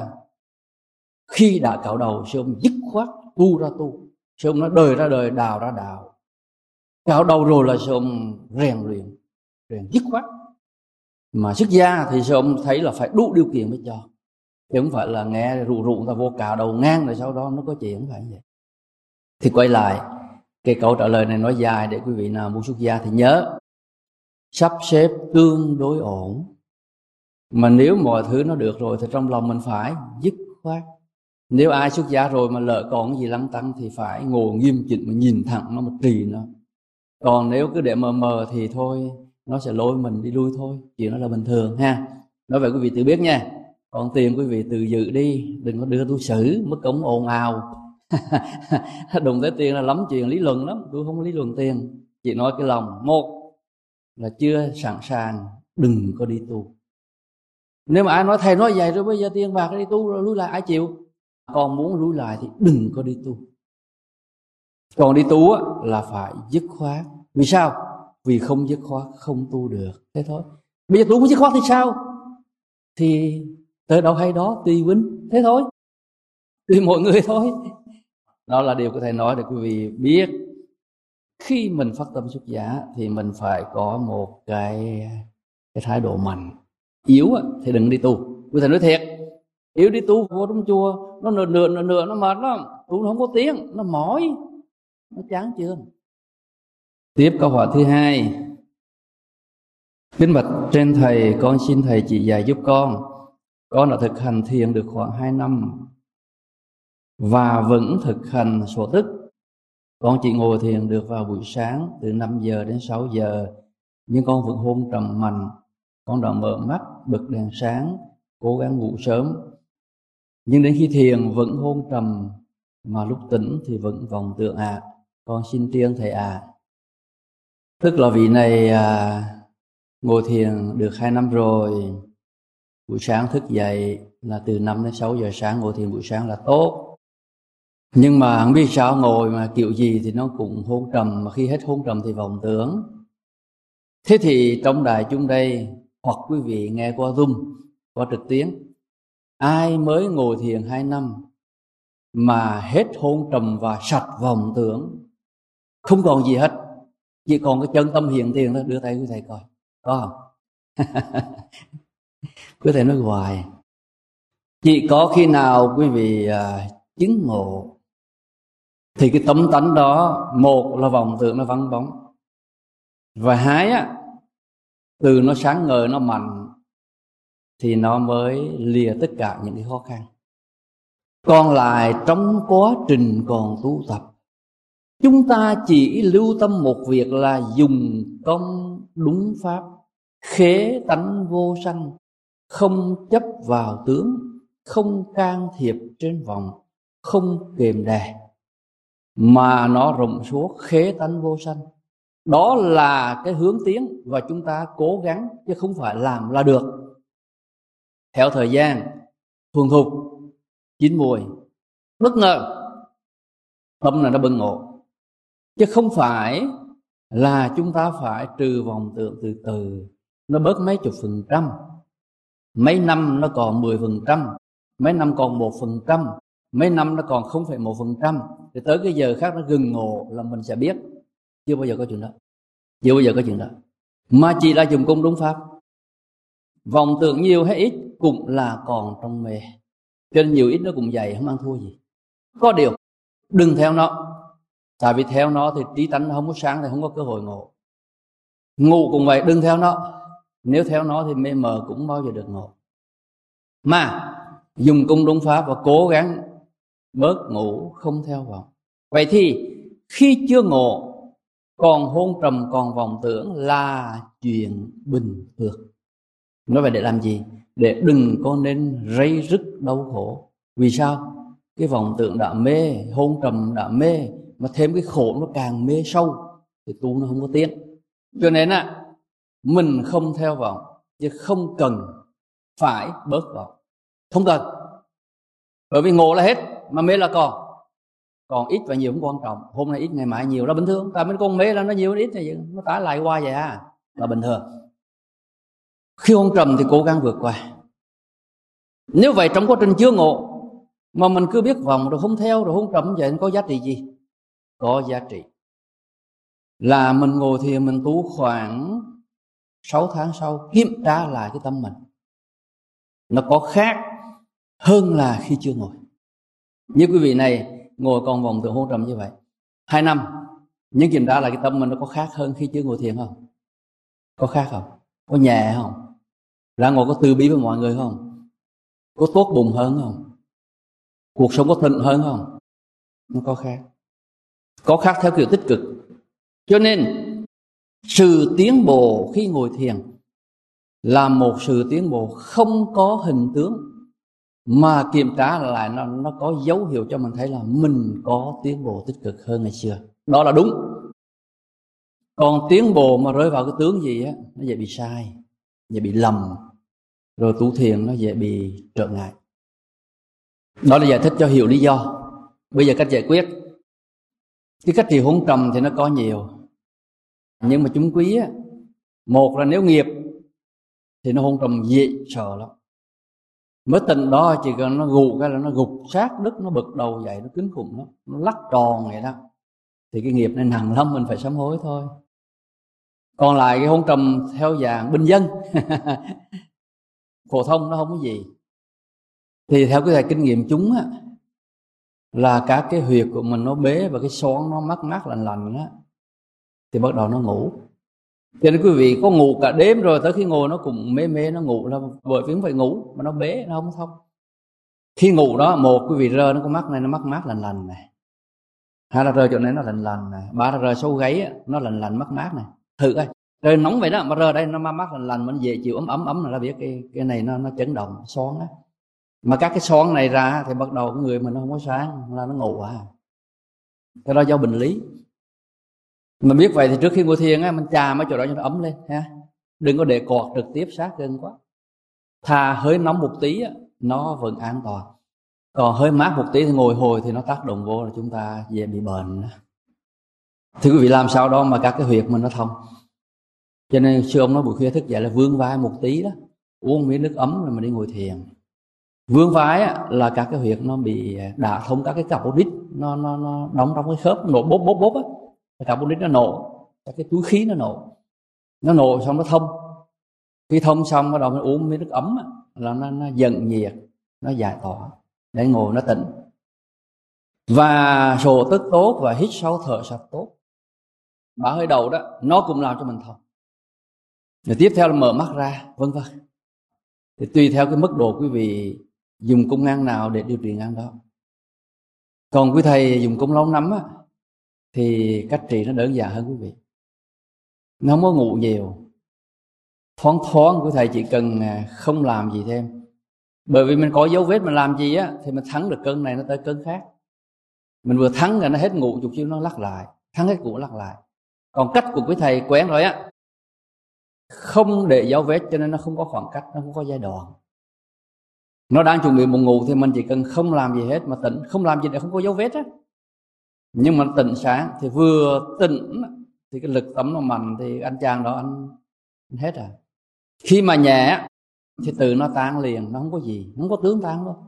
khi đã cạo đầu, sư ông dứt khoát tu ra tu. Sư ông nói đời ra đời, đạo ra đạo. Cạo đầu rồi là sư ông rèn luyện dứt khoát. Mà xuất gia thì sư ông thấy là phải đủ điều kiện mới cho, chứ không phải là nghe rủ người ta vô cạo đầu ngang rồi sau đó nó có chuyện, không phải như vậy. Thì quay lại cái câu trả lời này nói dài, để quý vị nào muốn xuất gia thì nhớ sắp xếp tương đối ổn. Mà nếu mọi thứ nó được rồi thì trong lòng mình phải dứt khoát. Nếu ai xuất gia rồi mà lỡ còn gì lăng tăng thì phải ngồi nghiêm chỉnh mà nhìn thẳng nó, mà trì nó. Còn nếu cứ để mờ mờ thì thôi, nó sẽ lôi mình đi lui thôi, chuyện đó là bình thường ha. Nói vậy quý vị tự biết nha. Còn tiền quý vị tự dự đi, đừng có đưa tôi xử mất công ồn ào. Đụng tới tiền là lắm chuyện lý luận lắm. Tôi không lý luận tiền, chỉ nói cái lòng. Một là chưa sẵn sàng, đừng có đi tu. Nếu mà ai nói thầy nói vậy rồi bây giờ tiền bạc đi tu rồi lui lại ai chịu. Còn muốn lui lại thì đừng có đi tu. Còn đi tu là phải dứt khoát. Vì sao? Vì không dứt khoát không tu được. Thế thôi. Bây giờ tu không dứt khoát thì sao? Thì tới đâu hay đó, tùy vinh. Thế thôi, tùy mọi người thôi. Đó là điều có thể nói để quý vị biết. Khi mình phát tâm xuất gia thì mình phải có một cái thái độ mạnh. Yếu thì đừng đi tu. Quý thầy nói thiệt, yếu đi tu vô trong chùa nó nửa nó mệt lắm, tu nó không có tiếng, nó mỏi, nó chán chường. Tiếp câu hỏi thứ hai. Kính bạch trên thầy, con xin thầy chỉ dạy giúp con. Con đã thực hành thiền được khoảng 2 năm và vẫn thực hành số tức. Con chỉ ngồi thiền được vào buổi sáng từ 5 giờ đến 6 giờ, nhưng con vẫn hôn trầm mạnh. Con đã mở mắt, bật đèn sáng, cố gắng ngủ sớm. Nhưng đến khi thiền vẫn hôn trầm, mà lúc tỉnh thì vẫn vọng tưởng ạ. Con xin triêng thầy ạ. Tức là vị này ngồi thiền được 2 năm rồi. Buổi sáng thức dậy là từ 5 đến 6 giờ sáng, ngồi thiền buổi sáng là tốt. Nhưng mà không biết sao ngồi mà kiểu gì thì nó cũng hôn trầm, mà khi hết hôn trầm thì vọng tưởng. Thế thì trong đại chúng đây, hoặc quý vị nghe qua Zoom, qua trực tuyến, ai mới ngồi thiền 2 năm mà hết hôn trầm và sạch vọng tưởng, không còn gì hết, chỉ còn cái chân tâm hiện tiền thôi, đưa tay quý thầy coi, có không? Quý thầy nói hoài, chỉ có khi nào quý vị chứng ngộ thì cái tấm tánh đó, một là vọng tưởng nó vắng bóng, và hai á, từ nó sáng ngời, nó mạnh thì nó mới lìa tất cả những cái khó khăn. Còn lại trong quá trình còn tu tập, chúng ta chỉ lưu tâm một việc là dùng công đúng pháp, khế tánh vô sanh, không chấp vào tướng, không can thiệp trên vọng, không kềm đè, mà nó rộng suốt khế tánh vô sanh. Đó là cái hướng tiến, và chúng ta cố gắng chứ không phải làm là được. Theo thời gian thuần thục, chín mùi, bất ngờ tâm là nó bừng ngộ, chứ không phải là chúng ta phải trừ vọng tưởng từ từ. Nó bớt mấy chục %, mấy năm nó còn 10%, mấy năm còn 1%, mấy năm nó còn 0,1%, thì tới cái giờ khác nó gừng ngộ là mình sẽ biết. Chưa bao giờ có chuyện đó, chưa bao giờ có chuyện đó, mà chỉ là dùng công đúng pháp. Vọng tưởng nhiều hay ít cũng là còn trong mê, cho nên nhiều ít nó cũng dày, không ăn thua gì. Có điều đừng theo nó, tại vì theo nó thì trí tánh nó không có sáng, thì không có cơ hội ngộ. Ngủ cũng vậy, đừng theo nó, nếu theo nó thì mê mờ cũng bao giờ được ngộ. Mà dùng công đúng pháp và cố gắng bớt ngủ, không theo vọng. Vậy thì khi chưa ngộ, còn hôn trầm, còn vọng tưởng là chuyện bình thường. Nói vậy để làm gì? Để đừng có nên rây rứt đau khổ. Vì sao? Cái vọng tưởng đã mê, hôn trầm đã mê, mà thêm cái khổ nó càng mê sâu thì tu nó không có tiến. Cho nên mình không theo vọng, chứ không cần phải bớt vọng, không cần. Bởi vì ngộ là hết, mà mê là còn ít và nhiều không quan trọng. Hôm nay ít ngày mai nhiều là bình thường. Tại mình con mê là nó nhiều ít thì nó tái lại qua vậy là bình thường. Khi hôn trầm thì cố gắng vượt qua. Nếu vậy trong quá trình chưa ngộ mà mình cứ biết vọng rồi không theo, rồi hôn trầm vậy, có giá trị gì? Có giá trị là mình ngồi thiền, mình tu khoảng 6 tháng sau, kiểm tra lại cái tâm mình, nó có khác hơn là khi chưa ngồi. Như quý vị này ngồi còn vọng tưởng hôn trầm như vậy 2 năm, nhưng kiểm tra lại cái tâm mình nó có khác hơn khi chưa ngồi thiền không? Có khác không? Có nhẹ không? Ra ngồi có từ bi với mọi người không? Có tốt bụng hơn không? Cuộc sống có thịnh hơn không? Nó có khác. Có khác theo kiểu tích cực. Cho nên sự tiến bộ khi ngồi thiền là một sự tiến bộ không có hình tướng, mà kiểm tra lại nó có dấu hiệu cho mình thấy là mình có tiến bộ tích cực hơn ngày xưa. Đó là đúng. Còn tiến bộ mà rơi vào cái tướng gì nó dễ bị sai, dễ bị lầm, rồi tu thiền nó dễ bị trở ngại. Đó là giải thích cho hiểu lý do. Bây giờ cách giải quyết. Cái cách trị hôn trầm thì nó có nhiều, nhưng mà chúng quý một là nếu nghiệp thì nó hôn trầm dễ sợ lắm. Mới tình đó chỉ cần nó gục cái là nó gục sát đất, nó bật đầu dậy, nó kinh khủng lắm, nó lắc tròn vậy đó, thì cái nghiệp này nặng lắm, mình phải sám hối thôi. Còn lại cái hôn trầm theo dạng bình dân phổ thông, nó không có gì, thì theo cái kinh nghiệm chúng là các cái huyệt của mình nó bế và cái xoắn nó mát mát lạnh lạnh thì bắt đầu nó ngủ. Cho nên quý vị có ngủ cả đêm rồi, tới khi ngồi nó cũng mê mê, nó ngủ là bởi vì không phải ngủ mà nó bế, nó không thông. Khi ngủ đó, một quý vị rơ nó có mắt này, nó mát mát lạnh lạnh này, hai là rơ chỗ này nó lạnh lạnh này, ba là rơ sâu gáy nó lạnh lạnh mát mát này. Thử coi, trời nóng vậy đó mà rơ đây nó mát mát lạnh lạnh, mình dễ chịu, ấm ấm là đã biết cái này nó chấn động xoắn á. Mà các cái xoắn này ra thì bắt đầu cái người mình nó không có sáng, là nó ngủ cái đó do bệnh lý. Mình biết vậy thì trước khi ngồi thiền mình chà mấy chỗ đó cho nó ấm lên đừng có để cọt trực tiếp sát gần quá. Thà hơi nóng một tí nó vẫn an toàn. Còn hơi mát một tí thì ngồi hồi thì nó tác động vô là chúng ta dễ bị bệnh. Thì quý vị làm sao đó mà các cái huyệt mình nó thông. Cho nên sư ông nói buổi khuya thức dậy là vươn vai một tí đó, uống miếng nước ấm rồi mà đi ngồi thiền. Vươn vai á, là các cái huyệt nó bị đả thông các cái carbonic, nó đóng trong cái khớp, nó nổ bốp bốp bốp á, cái carbonic nó nổ, các cái túi khí nó nổ xong nó thông. Khi thông xong bắt đầu mình uống miếng nước ấm á, là nó dần nhiệt, nó giải tỏa để ngồi nó tỉnh. Và sổ tức tốt và hít sâu thở sạch tốt. 3 hơi đầu đó nó cũng làm cho mình thông. Rồi tiếp theo là mở mắt ra, vân vân. Thì tùy theo cái mức độ quý vị dùng công năng nào để điều trị ngang đó. Còn quý thầy dùng công lâu năm á, thì cách trị nó đơn giản hơn quý vị. Nó không có ngủ nhiều, thoáng thoáng quý thầy chỉ cần không làm gì thêm. Bởi vì mình có dấu vết mình làm gì á thì mình thắng được cơn này nó tới cơn khác. Mình vừa thắng rồi nó hết ngủ chút xíu nó lắc lại, thắng hết ngủ lắc lại. Còn cách của quý thầy quen rồi á, không để dấu vết cho nên nó không có khoảng cách, nó không có giai đoạn. Nó đang chuẩn bị một ngủ thì mình chỉ cần không làm gì hết mà tỉnh, không làm gì để không có dấu vết á. Nhưng mà tỉnh sáng thì vừa tỉnh thì cái lực tấm nó mạnh thì anh chàng đó anh hết à. Khi mà nhẹ thì tự nó tan liền, nó không có gì, không có tướng tan đâu.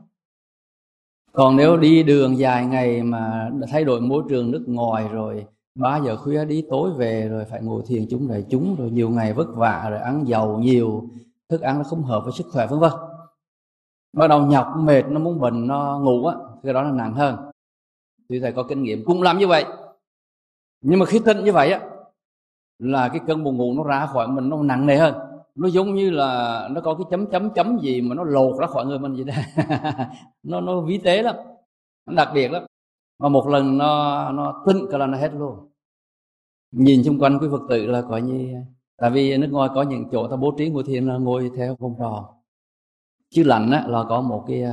Còn nếu đi đường dài ngày mà thay đổi môi trường nước ngoài rồi 3 giờ khuya đi tối về rồi phải ngồi thiền chúng rồi nhiều ngày vất vả rồi ăn dầu nhiều, thức ăn nó không hợp với sức khỏe vân vân. Bắt đầu nhọc mệt nó muốn bệnh nó ngủ á, cái đó là nặng hơn. Thì thầy có kinh nghiệm cũng làm như vậy. Nhưng mà khi tỉnh như vậy á là cái cơn buồn ngủ nó ra khỏi mình nó nặng nề hơn. Nó giống như là nó có cái chấm gì mà nó lột ra khỏi người mình vậy đó. nó vi tế lắm, nó đặc biệt lắm. Mà một lần nó tỉnh cái là nó hết luôn. Nhìn xung quanh cái Phật tử là coi như, tại vì nước ngoài có những chỗ ta bố trí ngồi thiền là ngồi theo vòng tròn. Chứ lạnh á là có một cái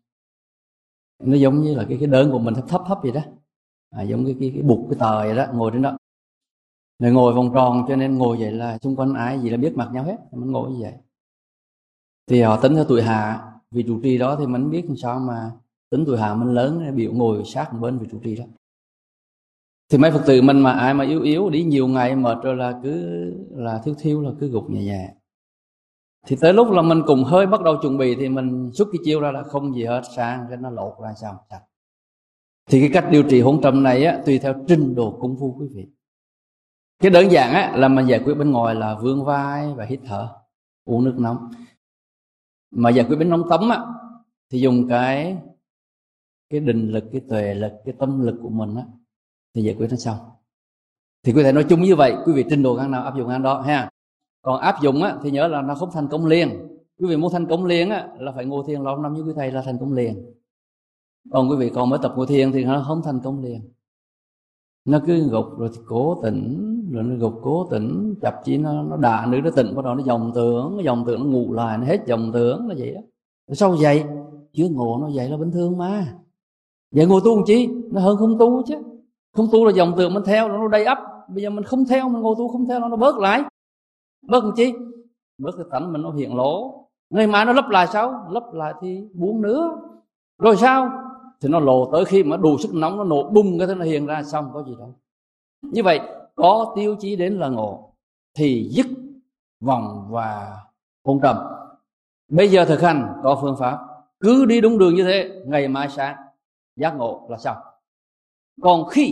nó giống như là cái đơn của mình thấp vậy đó, giống cái bục cái tờ vậy đó, ngồi trên đó. Rồi ngồi vòng tròn cho nên ngồi vậy là xung quanh ai gì là biết mặt nhau hết, mình ngồi như vậy. Thì họ tính theo tuổi hạ, vị trụ trì đó thì mình biết làm sao mà tính tuổi hạ mình lớn biểu ngồi sát một bên vị trụ trì đó. Thì mấy Phật tử mình mà ai mà yếu đi nhiều ngày mệt rồi là cứ là thiêu là cứ gục nhẹ nhẹ. Thì tới lúc là mình cùng hơi bắt đầu chuẩn bị thì mình xuất cái chiêu ra là không gì hết, sang cái nó lột ra sao sạch. Thì cái cách điều trị hôn trầm này á tùy theo trình độ công phu quý vị. Cái đơn giản á là mình giải quyết bên ngoài là vươn vai và hít thở, uống nước nóng. Mà giải quyết bên nóng tắm á thì dùng cái định lực, cái tuệ lực, cái tâm lực của mình á thì giải quyết nó xong. Thì quý thầy nói chung như vậy, quý vị trình độ ngang nào áp dụng ngang đó ha. Còn áp dụng á thì nhớ là nó không thành công liền. Quý vị muốn thành công liền á là phải ngồi thiền lâu năm như quý thầy là thành công liền. Còn quý vị còn mới tập ngồi thiền thì nó không thành công liền. Nó cứ gục rồi thì cố tỉnh, rồi nó gục cố tỉnh, chập chỉ nó đà nữa nó tỉnh, bắt đầu nó dòng tưởng nó ngủ lại, nó hết dòng tưởng là vậy đó. Rồi sau vậy chưa ngộ nó vậy là bình thường mà. Vậy ngồi tu làm chi? Nó hơn không tu chứ. Không tu là dòng tưởng mình theo nó đầy ắp. Bây giờ mình không theo, mình ngồi tu không theo nó bớt lại. Bớt làm chi? Bớt cái tánh mình nó hiện lỗ. Ngày mai nó lấp lại sao? Lấp lại thì buông nữa. Rồi sao? Thì nó lộ tới khi mà đủ sức nóng nó nổ bung cái thứ nó hiện ra xong có gì đâu. Như vậy có tiêu chí đến là ngộ thì dứt vòng và hôn trầm. Bây giờ thực hành có phương pháp, cứ đi đúng đường như thế, ngày mai sáng giác ngộ là xong. Còn khi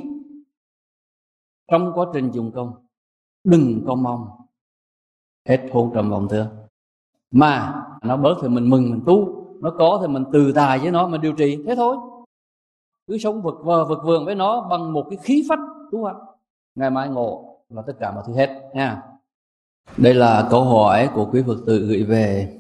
trong quá trình dùng công đừng có mong hết hôn trầm vòng thương, mà nó bớt thì mình mừng mình tu, nó có thì mình từ tài với nó mình điều trị, thế thôi. Cứ sống vực vườn với nó bằng một cái khí phách tu hành, ngày mai ngộ là tất cả mọi thứ hết nha. Đây là câu hỏi của quý Phật tử gửi về.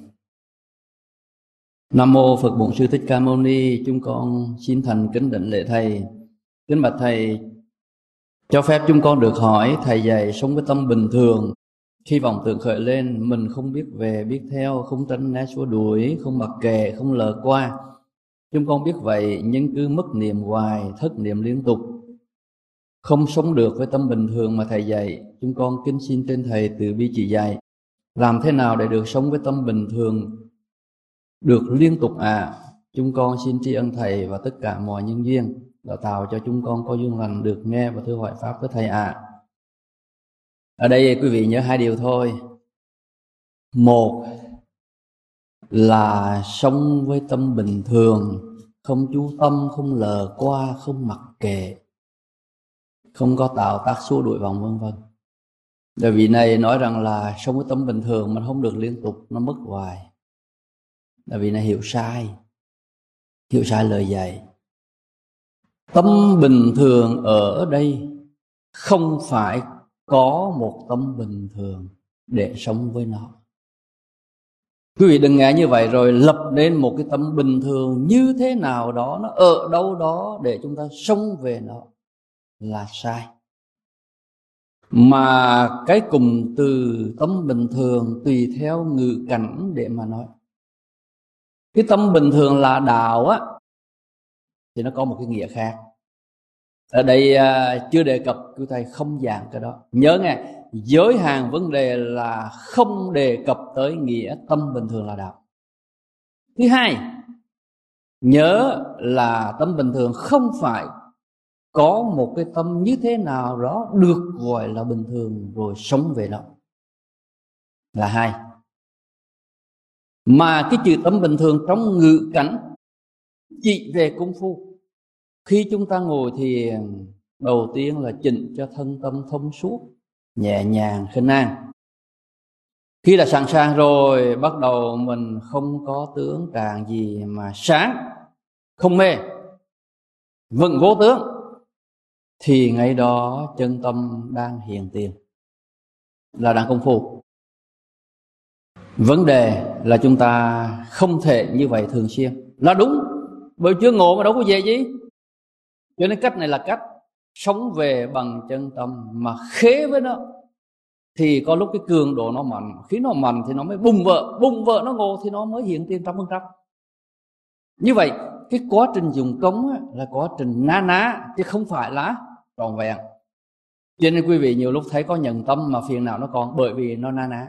Nam mô Phật Bổn Sư Thích Ca Mâu Ni. Chúng con xin thành kính đảnh lễ thầy. Kính bạch thầy, cho phép chúng con được hỏi thầy dạy sống với tâm bình thường. Khi vọng tưởng khởi lên, mình không biết về biết theo, không tránh né xua đuổi, không mặc kệ, không lờ qua. Chúng con biết vậy nhưng cứ mất niệm hoài, thất niệm liên tục, không sống được với tâm bình thường mà thầy dạy. Chúng con kính xin trên thầy từ bi chỉ dạy, làm thế nào để được sống với tâm bình thường được liên tục Chúng con xin tri ân Thầy và tất cả mọi nhân duyên đã tạo cho chúng con có duyên lành được nghe và thưa hỏi Pháp với Thầy ạ. Ở đây quý vị nhớ hai điều thôi. Một là sống với tâm bình thường, không chú tâm, không lờ qua, không mặc kệ, không có tạo tác xua đuổi vòng vân vân. Bởi vì này nói rằng là sống với tâm bình thường mà không được liên tục, nó mất hoài. Bởi vì này hiểu sai lời dạy. Tâm bình thường ở đây không phải có một tâm bình thường để sống với nó. Quý vị đừng nghe như vậy rồi lập nên một cái tâm bình thường như thế nào đó, nó ở đâu đó để chúng ta sống về nó, là sai. Mà cái cụm từ tâm bình thường tùy theo ngữ cảnh để mà nói. Cái tâm bình thường là đạo á, thì nó có một cái nghĩa khác. Ở đây chưa đề cập, quý thầy không giảng cái đó. Nhớ nghe, giới hạn vấn đề là không đề cập tới nghĩa tâm bình thường là đạo. Thứ hai, nhớ là tâm bình thường không phải có một cái tâm như thế nào đó được gọi là bình thường rồi sống về nó, là hai. Mà cái chữ tâm bình thường trong ngữ cảnh chỉ về công phu. Khi chúng ta ngồi thiền, đầu tiên là chỉnh cho thân tâm thông suốt, nhẹ nhàng, khinh an. Khi đã sẵn sàng rồi, bắt đầu mình không có tướng trạng gì mà sáng, không mê, vững vô tướng, thì ngay đó chân tâm đang hiện tiền, là đang công phu. Vấn đề là chúng ta không thể như vậy thường xuyên, là đúng, bởi chưa ngộ mà đâu có về gì. Cho nên cách này là cách sống về bằng chân tâm, mà khế với nó thì có lúc cái cường độ nó mạnh. Khi nó mạnh thì nó mới bùng vỡ nó ngộ thì nó mới hiện tiền 100%. Như vậy cái quá trình dùng công là quá trình ná chứ không phải là trọn vẹn. Cho nên quý vị nhiều lúc thấy có nhận tâm mà phiền não nó còn, bởi vì nó ná.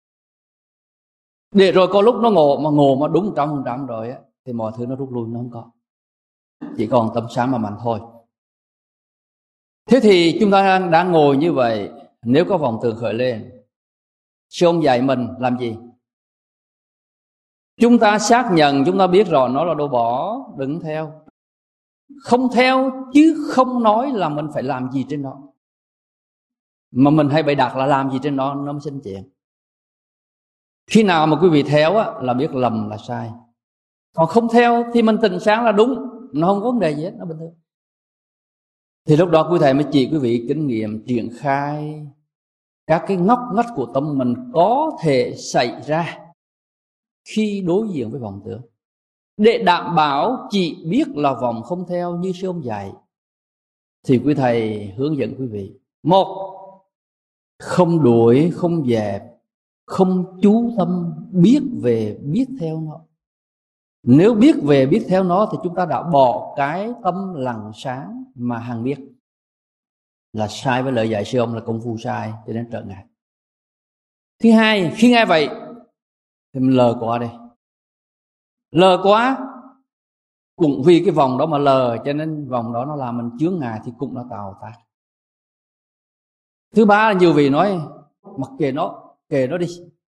Để rồi có lúc nó ngộ mà đúng 100% rồi thì mọi thứ nó rút lui, nó không có, chỉ còn tâm sáng mà mạnh thôi. Thế thì chúng ta đang ngồi như vậy, nếu có vọng tưởng khởi lên, sư ông dạy mình làm gì? Chúng ta xác nhận, chúng ta biết rồi nó là đồ bỏ, đừng theo. Không theo chứ không nói là mình phải làm gì trên nó, mà mình hay bày đặt là làm gì trên nó mới sinh chuyện. Khi nào mà quý vị theo là biết lầm là sai, còn không theo thì mình tỉnh sáng là đúng, nó không có vấn đề gì hết, nó bình thường. Thì lúc đó quý thầy mới chỉ quý vị kinh nghiệm triển khai các cái ngóc ngách của tâm mình có thể xảy ra khi đối diện với vọng tưởng, để đảm bảo chỉ biết là vọng không theo như sư ông dạy. Thì quý thầy hướng dẫn quý vị: một, không đuổi, không dẹp, không chú tâm, biết về biết theo nó. Nếu biết về biết theo nó thì chúng ta đã bỏ cái tâm lặng sáng mà hằng biết, là sai với lời dạy sư ông, là công phu sai cho nên trở ngại. Thứ hai, khi nghe vậy thì mình lờ quá đi. Lờ quá cũng vì cái vòng đó mà lờ, cho nên vòng đó nó làm mình chướng ngại thì cũng là tạo tác. Thứ ba là nhiều vị nói mặc kệ nó đi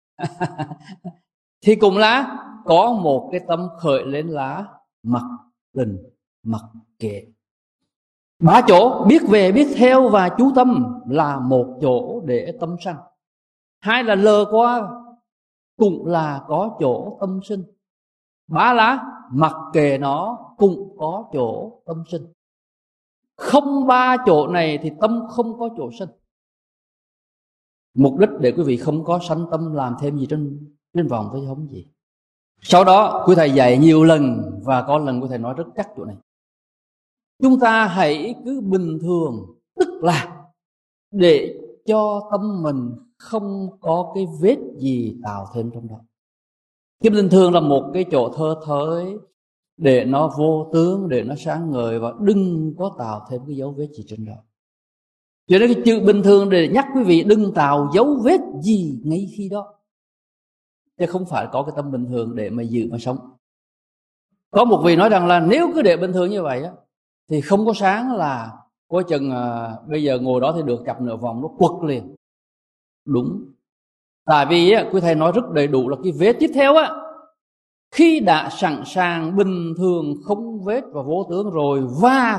thì cũng là có một cái tâm khởi lên là mặc tình, mặc kệ. Ba chỗ biết về biết theo và chú tâm là một chỗ để tâm sanh. Hai là lờ qua cũng là có chỗ tâm sinh. Ba là mặc kệ nó cũng có chỗ tâm sinh. Không ba chỗ này thì tâm không có chỗ sinh. Mục đích để quý vị không có sanh tâm làm thêm gì trên vòng thôi, không gì. Sau đó quý thầy dạy nhiều lần, và có lần quý thầy nói rất chắc chỗ này: chúng ta hãy cứ bình thường, tức là để cho tâm mình không có cái vết gì tạo thêm trong đó. Cái bình thường là một cái chỗ thơ thới để nó vô tướng, để nó sáng ngời, và đừng có tạo thêm cái dấu vết gì trên đó. Cho nên cái chữ bình thường để nhắc quý vị đừng tạo dấu vết gì ngay khi đó, chứ không phải có cái tâm bình thường để mà giữ mà sống. Có một vị nói rằng là nếu cứ để bình thường như vậy á, thì không có sáng là coi chừng bây giờ ngồi đó thì được chập nửa vòng nó quật liền. Đúng. Tại vì á, quý thầy nói rất đầy đủ là cái vết tiếp theo á, khi đã sẵn sàng bình thường không vết và vô tướng rồi và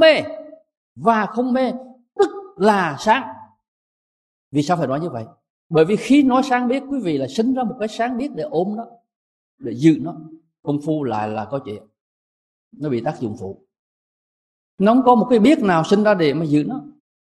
không mê tức là sáng. Vì sao phải nói như vậy? Bởi vì khi nói sáng biết, quý vị là sinh ra một cái sáng biết để ôm nó, để giữ nó. Công phu lại là có chuyện, nó bị tác dụng phụ. Nó không có một cái biết nào sinh ra để mà giữ nó.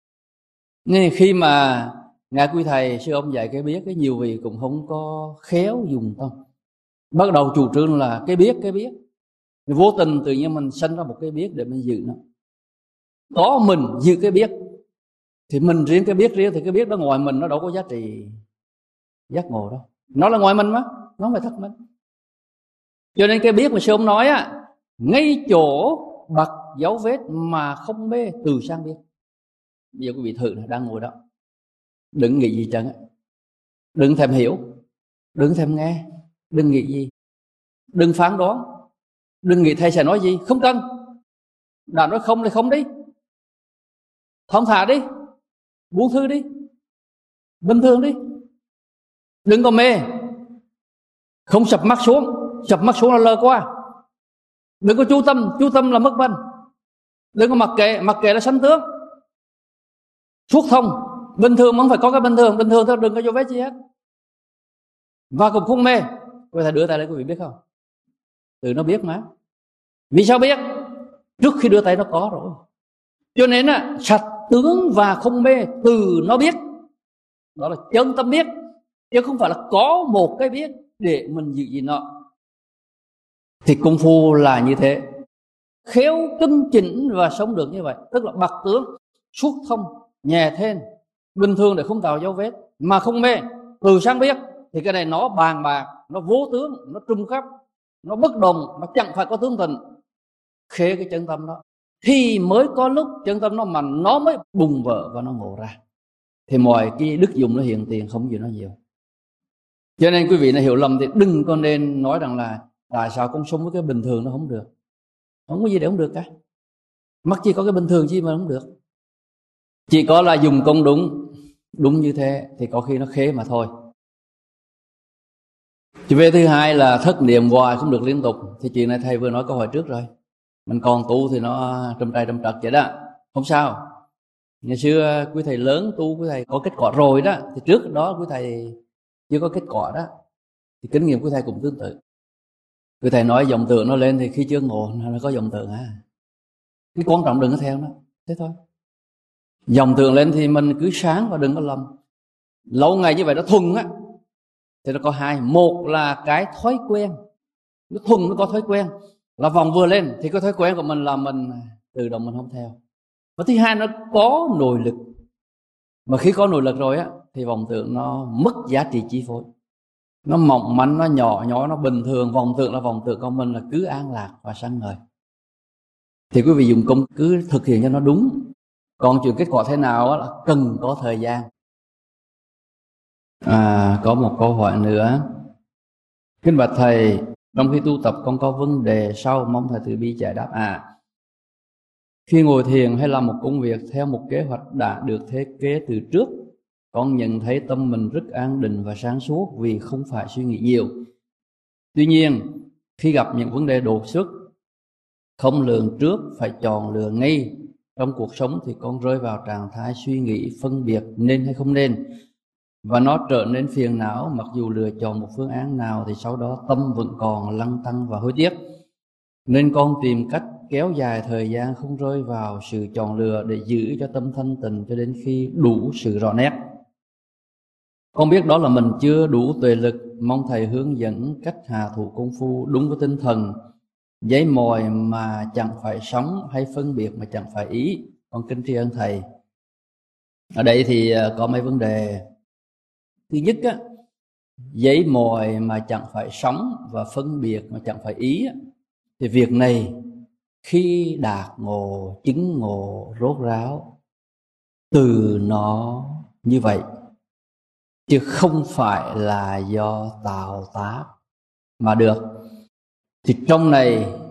Nên khi mà ngài quý thầy sư ông dạy cái biết, cái nhiều vị cũng không có khéo dùng tâm, bắt đầu chủ trương là cái biết vô tình tự nhiên mình sinh ra một cái biết để mình giữ nó. Có mình giữ cái biết thì mình riêng cái biết riêng, thì cái biết đó ngoài mình nó đâu có giá trị giác ngộ đâu, nó là ngoài mình mà, nó không phải thật mình. Cho nên cái biết mà sư ông nói á, ngay chỗ bật dấu vết mà không mê từ sang biết. Bây giờ quý vị thử đang ngồi đó, đừng nghĩ gì trơn á, đừng thèm hiểu, đừng thèm nghe, đừng nghĩ gì, đừng phán đoán, đừng nghĩ thầy sẽ nói gì, không cần. Đã nói không thì không đi, thong thả đi, buông thư đi, bình thường đi, đừng có mê. Không sập mắt xuống là lờ qua. Đừng có chú tâm là mất bên. Đừng có mặc kệ là sanh tướng. Suốt thông, bình thường mà không phải có cái bình thường thôi, đừng có vô vết gì hết. Và cũng không mê. Quý thầy đưa tay lên quý vị biết không? Từ nó biết mà. Vì sao biết? Trước khi đưa tay nó có rồi. Cho nên á, sạch tướng và không mê từ nó biết. Đó là chân tâm biết, chứ không phải là có một cái biết để mình giữ gì nó. Thì công phu là như thế, khéo tinh chỉnh và sống được như vậy. Tức là bậc tướng, suốt thông, nhẹ thêm, bình thường để không tạo dấu vết, mà không mê, từ sáng biết. Thì cái này nó bàn bạc, nó vô tướng, nó trung khắp, nó bất đồng, nó chẳng phải có tướng tình. Khế cái chân tâm đó thì mới có lúc chân tâm nó mà nó mới bùng vỡ và nó ngộ ra. Thì mọi cái đức dụng nó hiện tiền, không gì nó nhiều. Cho nên quý vị này hiểu lầm thì đừng có nên nói rằng là tại sao con sống với cái bình thường nó không được. Không có gì để không được cả. Mắc chỉ có cái bình thường chi mà không được. Chỉ có là dùng công đúng như thế thì có khi nó khế mà thôi. Chuyện về thứ hai là thất niệm hoài không được liên tục. Thì chuyện này thầy vừa nói câu hỏi trước rồi. Mình còn tu thì nó trăm trai trăm trật vậy đó, không sao. Ngày xưa quý thầy lớn tu, quý thầy có kết quả rồi đó, thì trước đó quý thầy chưa có kết quả đó, thì kinh nghiệm quý thầy cũng tương tự. Quý thầy nói vọng tưởng nó lên thì khi chưa ngộ nó có vọng tưởng cái quan trọng đừng có theo nó, thế thôi. Vọng tưởng lên thì mình cứ sáng và đừng có lầm. Lâu ngày như vậy nó thuần á, thì nó có hai. Một là cái thói quen, nó thuần, nó có thói quen là vòng vừa lên thì cái thói quen của mình là mình tự động mình không theo. Và thứ hai nó có nội lực, mà khi có nội lực rồi á thì vọng tưởng nó mất giá trị chi phối, nó mỏng manh, nó nhỏ nó bình thường. Vọng tưởng là vọng tưởng, của mình là cứ an lạc và sáng ngời. Thì quý vị dùng công cứ thực hiện cho nó đúng. Còn chuyện kết quả thế nào á là cần có thời gian. Có một câu hỏi nữa. Kính bạch thầy, trong khi tu tập con có vấn đề sau, mong thầy từ bi giải đáp. Khi ngồi thiền hay làm một công việc theo một kế hoạch đã được thiết kế từ trước, con nhận thấy tâm mình rất an định và sáng suốt vì không phải suy nghĩ nhiều. Tuy nhiên, khi gặp những vấn đề đột xuất, không lường trước, phải chọn lựa ngay trong cuộc sống, thì con rơi vào trạng thái suy nghĩ phân biệt nên hay không nên. Và nó trở nên phiền não, mặc dù lựa chọn một phương án nào thì sau đó tâm vẫn còn lăn tăn và hối tiếc. Nên con tìm cách kéo dài thời gian không rơi vào sự chọn lựa để giữ cho tâm thanh tịnh cho đến khi đủ sự rõ nét. Con biết đó là mình chưa đủ tuệ lực, mong thầy hướng dẫn cách hạ thủ công phu đúng với tinh thần giấy mồi mà chẳng phải sống, hay phân biệt mà chẳng phải ý. Con kính tri ân thầy. Ở đây thì có mấy vấn đề. Thứ nhất á, giấy mồi mà chẳng phải sống và phân biệt mà chẳng phải ý á, thì việc này khi đạt ngộ, chứng ngộ rốt ráo từ nó như vậy, chứ không phải là do tạo tác mà được. Thì trong này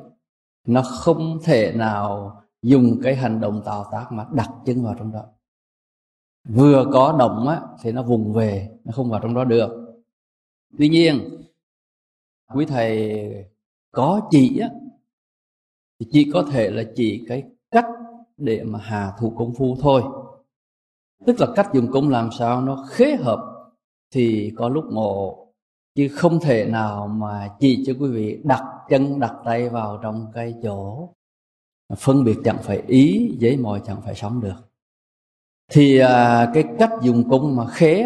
nó không thể nào dùng cái hành động tạo tác mà đặt chân vào trong đó. Vừa có động á, thì nó vùng về, nó không vào trong đó được. Tuy nhiên quý thầy có chỉ á, thì chỉ có thể là chỉ cái cách để mà hạ thủ công phu thôi. Tức là cách dùng công làm sao nó khế hợp thì có lúc ngộ, chứ không thể nào mà chỉ cho quý vị đặt chân đặt tay vào trong cái chỗ phân biệt chẳng phải ý, giấy mồi chẳng phải sống được. Thì cái cách dùng công mà khế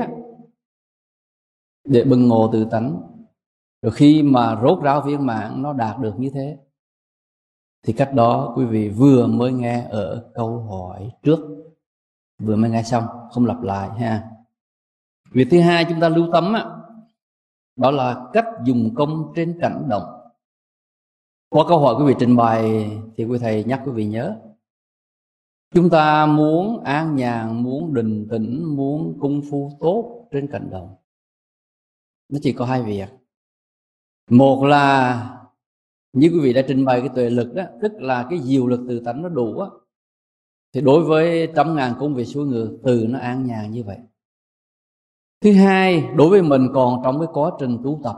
để bừng ngộ tự tánh, rồi khi mà rốt ráo viên mãn nó đạt được như thế, thì cách đó quý vị vừa mới nghe ở câu hỏi trước, vừa mới nghe xong, không lặp lại ha. Việc thứ hai chúng ta lưu tâm đó là cách dùng công trên cảnh động. Qua câu hỏi quý vị trình bày thì quý thầy nhắc quý vị nhớ, chúng ta muốn an nhàn, muốn định tĩnh, muốn công phu tốt trên cảnh động, nó chỉ có hai việc. Một là như quý vị đã trình bày cái tuệ lực đó, tức là cái diệu lực từ tánh nó đủ á, thì đối với trăm ngàn công việc xuôi ngược từ nó an nhàn như vậy. Thứ hai, đối với mình còn trong cái quá trình tu tập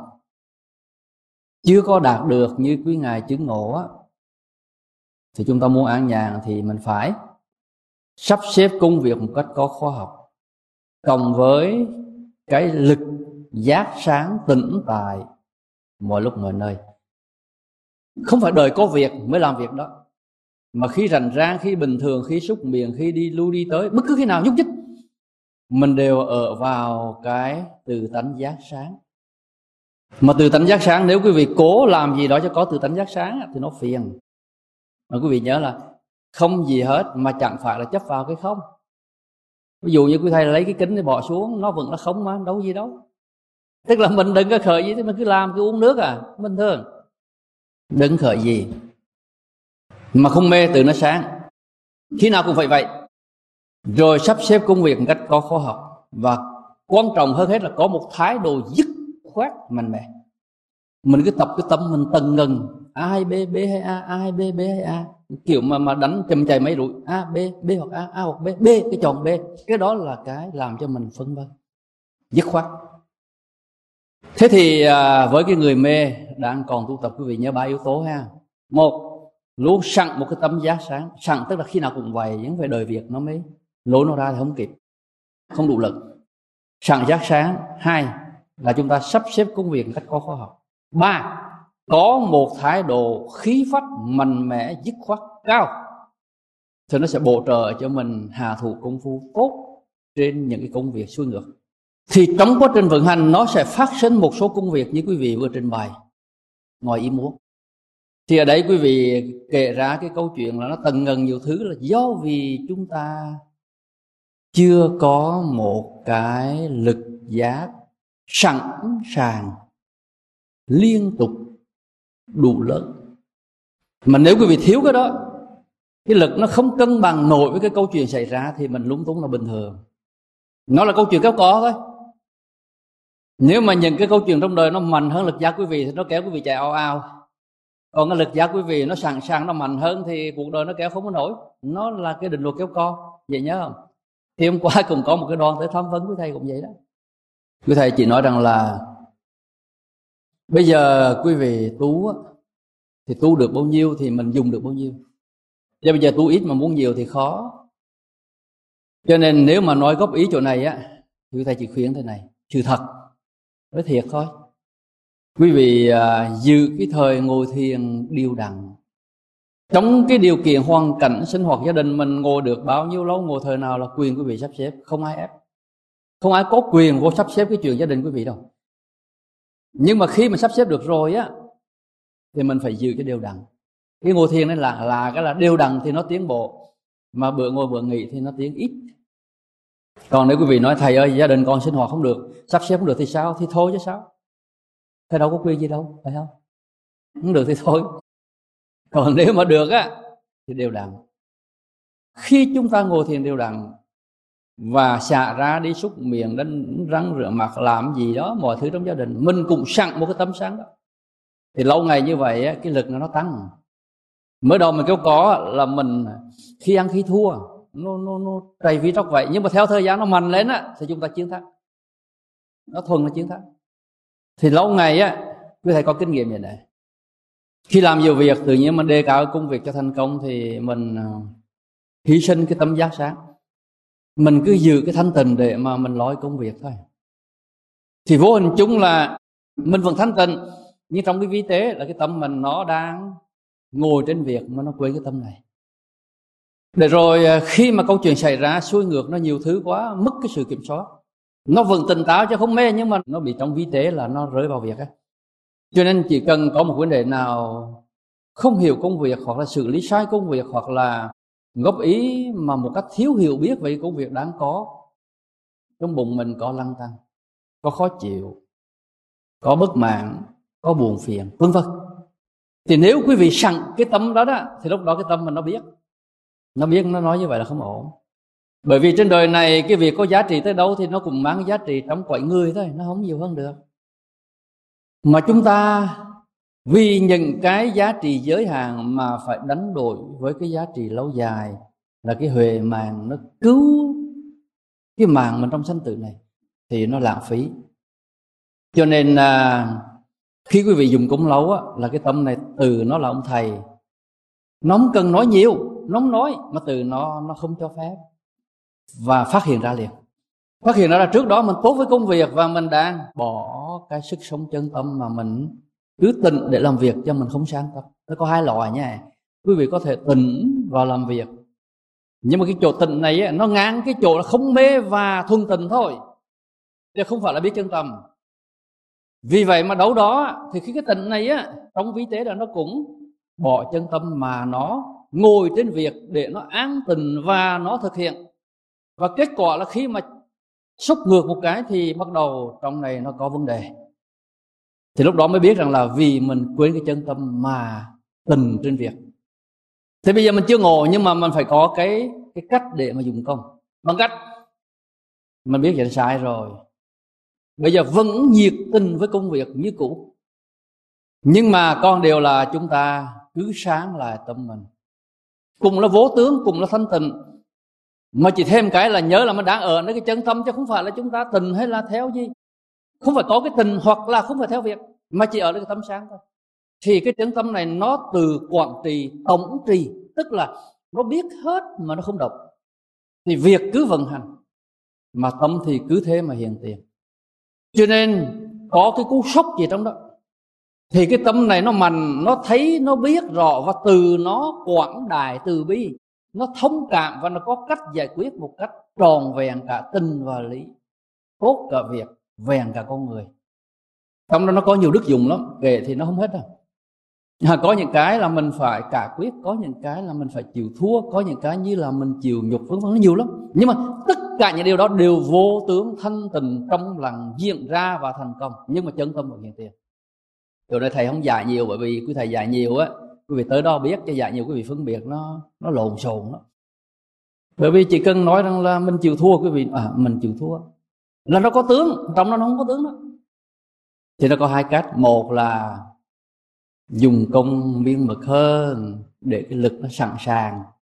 chưa có đạt được như quý ngài chứng ngộ á, thì chúng ta muốn an nhàn thì mình phải sắp xếp công việc một cách có khoa học, cộng với cái lực giác sáng tĩnh tại mọi lúc mọi nơi. Không phải đợi có việc mới làm việc đó, mà khi rảnh rang, khi bình thường, khi xúc miệng, khi đi lui đi tới, bất cứ khi nào nhúc nhích, mình đều ở vào cái từ tánh giác sáng. Mà từ tánh giác sáng, nếu quý vị cố làm gì đó cho có từ tánh giác sáng thì nó phiền. Mà quý vị nhớ là không gì hết mà chẳng phải là chấp vào cái không. Ví dụ như quý thầy lấy cái kính để bỏ xuống, nó vẫn là không mà, đâu gì đâu. Tức là mình đừng có khởi gì, mình cứ làm, cứ uống nước bình thường, đừng khởi gì. Mà không mê từ nó sáng, khi nào cũng phải vậy. Rồi sắp xếp công việc một cách có khoa học, và quan trọng hơn hết là có một thái độ dứt khoát mạnh mẽ. Mình cứ tập cái tâm mình tần ngần, A hay B, B hay A, A hay B, B hay A, kiểu mà đánh chầm chày mấy rủi, A, B, B hoặc A, A hoặc B, B cái chọn B. Cái đó là cái làm cho mình phân vân, dứt khoát. Thế thì với cái người mê đang còn tu tập, quý vị nhớ 3 yếu tố ha. Một, luôn sẵn một cái tâm giác sáng. Sẵn tức là khi nào cũng vậy, nhưng phải đợi việc nó mới lối nó ra thì không kịp, không đủ lực. Sẵn giác sáng. Hai là chúng ta sắp xếp công việc một cách có khoa học. Ba, có một thái độ khí phách mạnh mẽ dứt khoát cao, thì nó sẽ bổ trợ cho mình hạ thủ công phu tốt trên những cái công việc xuôi ngược. Thì trong quá trình vận hành nó sẽ phát sinh một số công việc như quý vị vừa trình bày ngoài ý muốn. Thì ở đây quý vị kể ra cái câu chuyện là nó tần ngần nhiều thứ, là do vì chúng ta chưa có một cái lực giác sẵn sàng liên tục đủ lớn. Mà nếu quý vị thiếu cái đó, cái lực nó không cân bằng nổi với cái câu chuyện xảy ra, thì mình lúng túng là bình thường. Nó là câu chuyện kéo co thôi. Nếu mà những cái câu chuyện trong đời nó mạnh hơn lực giác quý vị thì nó kéo quý vị chạy ao ao. Còn cái lực giác quý vị nó sẵn sàng, nó mạnh hơn thì cuộc đời nó kéo không có nổi. Nó là cái định luật kéo co, vậy nhớ không? Thì hôm qua cũng có một cái đoạn tới tham vấn với thầy cũng vậy đó. Quý thầy chỉ nói rằng là bây giờ quý vị tu thì tu được bao nhiêu thì mình dùng được bao nhiêu. Chứ bây giờ tu ít mà muốn nhiều thì khó. Cho nên nếu mà nói góp ý chỗ này thì quý thầy chỉ khuyên thế này, sự thật, nói thiệt thôi. Quý vị giữ cái thời ngồi thiền điều đặn. Trong cái điều kiện hoàn cảnh sinh hoạt gia đình mình ngồi được bao nhiêu lâu, ngồi thời nào là quyền quý vị sắp xếp, không ai ép. Không ai có quyền vô sắp xếp cái chuyện gia đình quý vị đâu. Nhưng mà khi mà sắp xếp được rồi thì mình phải giữ cái điều đặn. Cái ngồi thiền này là cái là điều đặn thì nó tiến bộ, mà bữa ngồi bữa nghỉ thì nó tiến ít. Còn nếu quý vị nói thầy ơi gia đình con sinh hoạt không được, sắp xếp không được thì sao? Thì thôi chứ sao? Thầy đâu có quyền gì đâu, phải không? Không được thì thôi. Còn nếu mà được thì đều đặn. Khi chúng ta ngồi thiền đều đặn và xả ra đi xúc miệng, đánh răng rửa mặt, làm gì đó mọi thứ trong gia đình, mình cũng sẵn một cái tâm sáng đó, thì lâu ngày như vậy cái lực nó tăng. Mới đầu mình kêu có là mình khi ăn khi thua, nó trầy vì tróc vậy. Nhưng mà theo thời gian nó mạnh lên á, thì chúng ta chiến thắng. Nó thuần là chiến thắng. Thì lâu ngày á, quý thầy có kinh nghiệm vậy này. Khi làm nhiều việc, tự nhiên mình đề cao công việc cho thành công, thì mình hy sinh cái tâm giác sáng. Mình cứ giữ cái thanh tịnh để mà mình lo công việc thôi. Thì vô hình chung là mình vẫn thanh tịnh, nhưng trong cái vi tế là cái tâm mình nó đang ngồi trên việc mà nó quên cái tâm này. Để rồi khi mà câu chuyện xảy ra xuôi ngược, nó nhiều thứ quá, mất cái sự kiểm soát. Nó vẫn tỉnh táo chứ không mê, nhưng mà nó bị trong vi tế là nó rơi vào việc ấy. Cho nên chỉ cần có một vấn đề nào không hiểu công việc, hoặc là xử lý sai công việc, hoặc là góp ý mà một cách thiếu hiểu biết về công việc đáng có, trong bụng mình có lăn tăn, có khó chịu, có bất mãn, có buồn phiền, vân vân. Thì nếu quý vị sẵn cái tâm đó đó, thì lúc đó cái tâm mình nó biết nó nói như vậy là không ổn. Bởi vì trên đời này cái việc có giá trị tới đâu thì nó cũng mang giá trị trong cõi người thôi, nó không nhiều hơn được. Mà chúng ta vì những cái giá trị giới hạn mà phải đánh đổi với cái giá trị lâu dài, là cái huệ mạng nó cứu cái mạng mình trong sanh tử này, thì nó lãng phí. Cho nên khi quý vị dùng cúng lấu á, là cái tâm này từ nó là ông thầy, nó không cần nói nhiều, nó không nói, mà từ nó không cho phép, và phát hiện ra liền. Phát hiện ra là trước đó mình tốt với công việc, và mình đang bỏ cái sức sống chân tâm mà mình cứ tịnh để làm việc cho mình không sáng tâm. Nó có hai loại nha. Quý vị có thể tịnh vào làm việc, nhưng mà cái chỗ tịnh này á, nó ngang cái chỗ là không mê và thuần tịnh thôi, chứ không phải là biết chân tâm. Vì vậy mà đâu đó thì khi cái tịnh này á, trong vi tế là nó cũng bỏ chân tâm, mà nó ngồi trên việc để nó an tịnh và nó thực hiện. Và kết quả là khi mà xúc ngược một cái thì bắt đầu trong này nó có vấn đề. Thì lúc đó mới biết rằng là vì mình quên cái chân tâm mà tịnh trên việc. Thế bây giờ mình chưa ngộ, nhưng mà mình phải có cái cách để mà dùng công. Bằng cách mình biết vậy sai rồi, bây giờ vẫn nhiệt tình với công việc như cũ, nhưng mà con điều là chúng ta cứ sáng lại tâm mình. Cùng là vô tướng, cùng là thanh tịnh, mà chỉ thêm cái là nhớ là mình đang ở nơi cái chân tâm, chứ không phải là chúng ta tịnh hay là theo gì. Không phải có cái tình hoặc là không phải theo việc, mà chỉ ở nơi cái tâm sáng thôi. Thì cái chân tâm này nó từ quản trị, tổng trì, tức là nó biết hết mà nó không động. Thì việc cứ vận hành, mà tâm thì cứ thế mà hiện tiền. Cho nên có cái cú sốc gì trong đó, thì cái tâm này nó mạnh, nó thấy, nó biết rõ, và từ nó quảng đại từ bi, nó thông cảm, và nó có cách giải quyết một cách tròn vẹn cả tình và lý, tốt cả việc, vẹn cả con người. Trong đó nó có nhiều đức dụng lắm, kể thì nó không hết đâu. Có những cái là mình phải cả quyết, có những cái là mình phải chịu thua, có những cái như là mình chịu nhục, vân vân, nó nhiều lắm. Nhưng mà tất cả những điều đó đều vô tướng, thanh tịnh, trong lặng diễn ra và thành công. Nhưng mà chân tâm vẫn hiện tiền. Điều này thầy không dạy nhiều, bởi vì quý thầy dạy nhiều á, quý vị tới đó biết, cho dạy nhiều quý vị phân biệt nó lộn xộn đó. Bởi vì chỉ cần nói rằng là mình chịu thua, quý vị mình chịu thua là nó có tướng, trong nó không có tướng đó. Thì nó có hai cách. Một là dùng công miên mực hơn để cái lực nó sẵn sàng.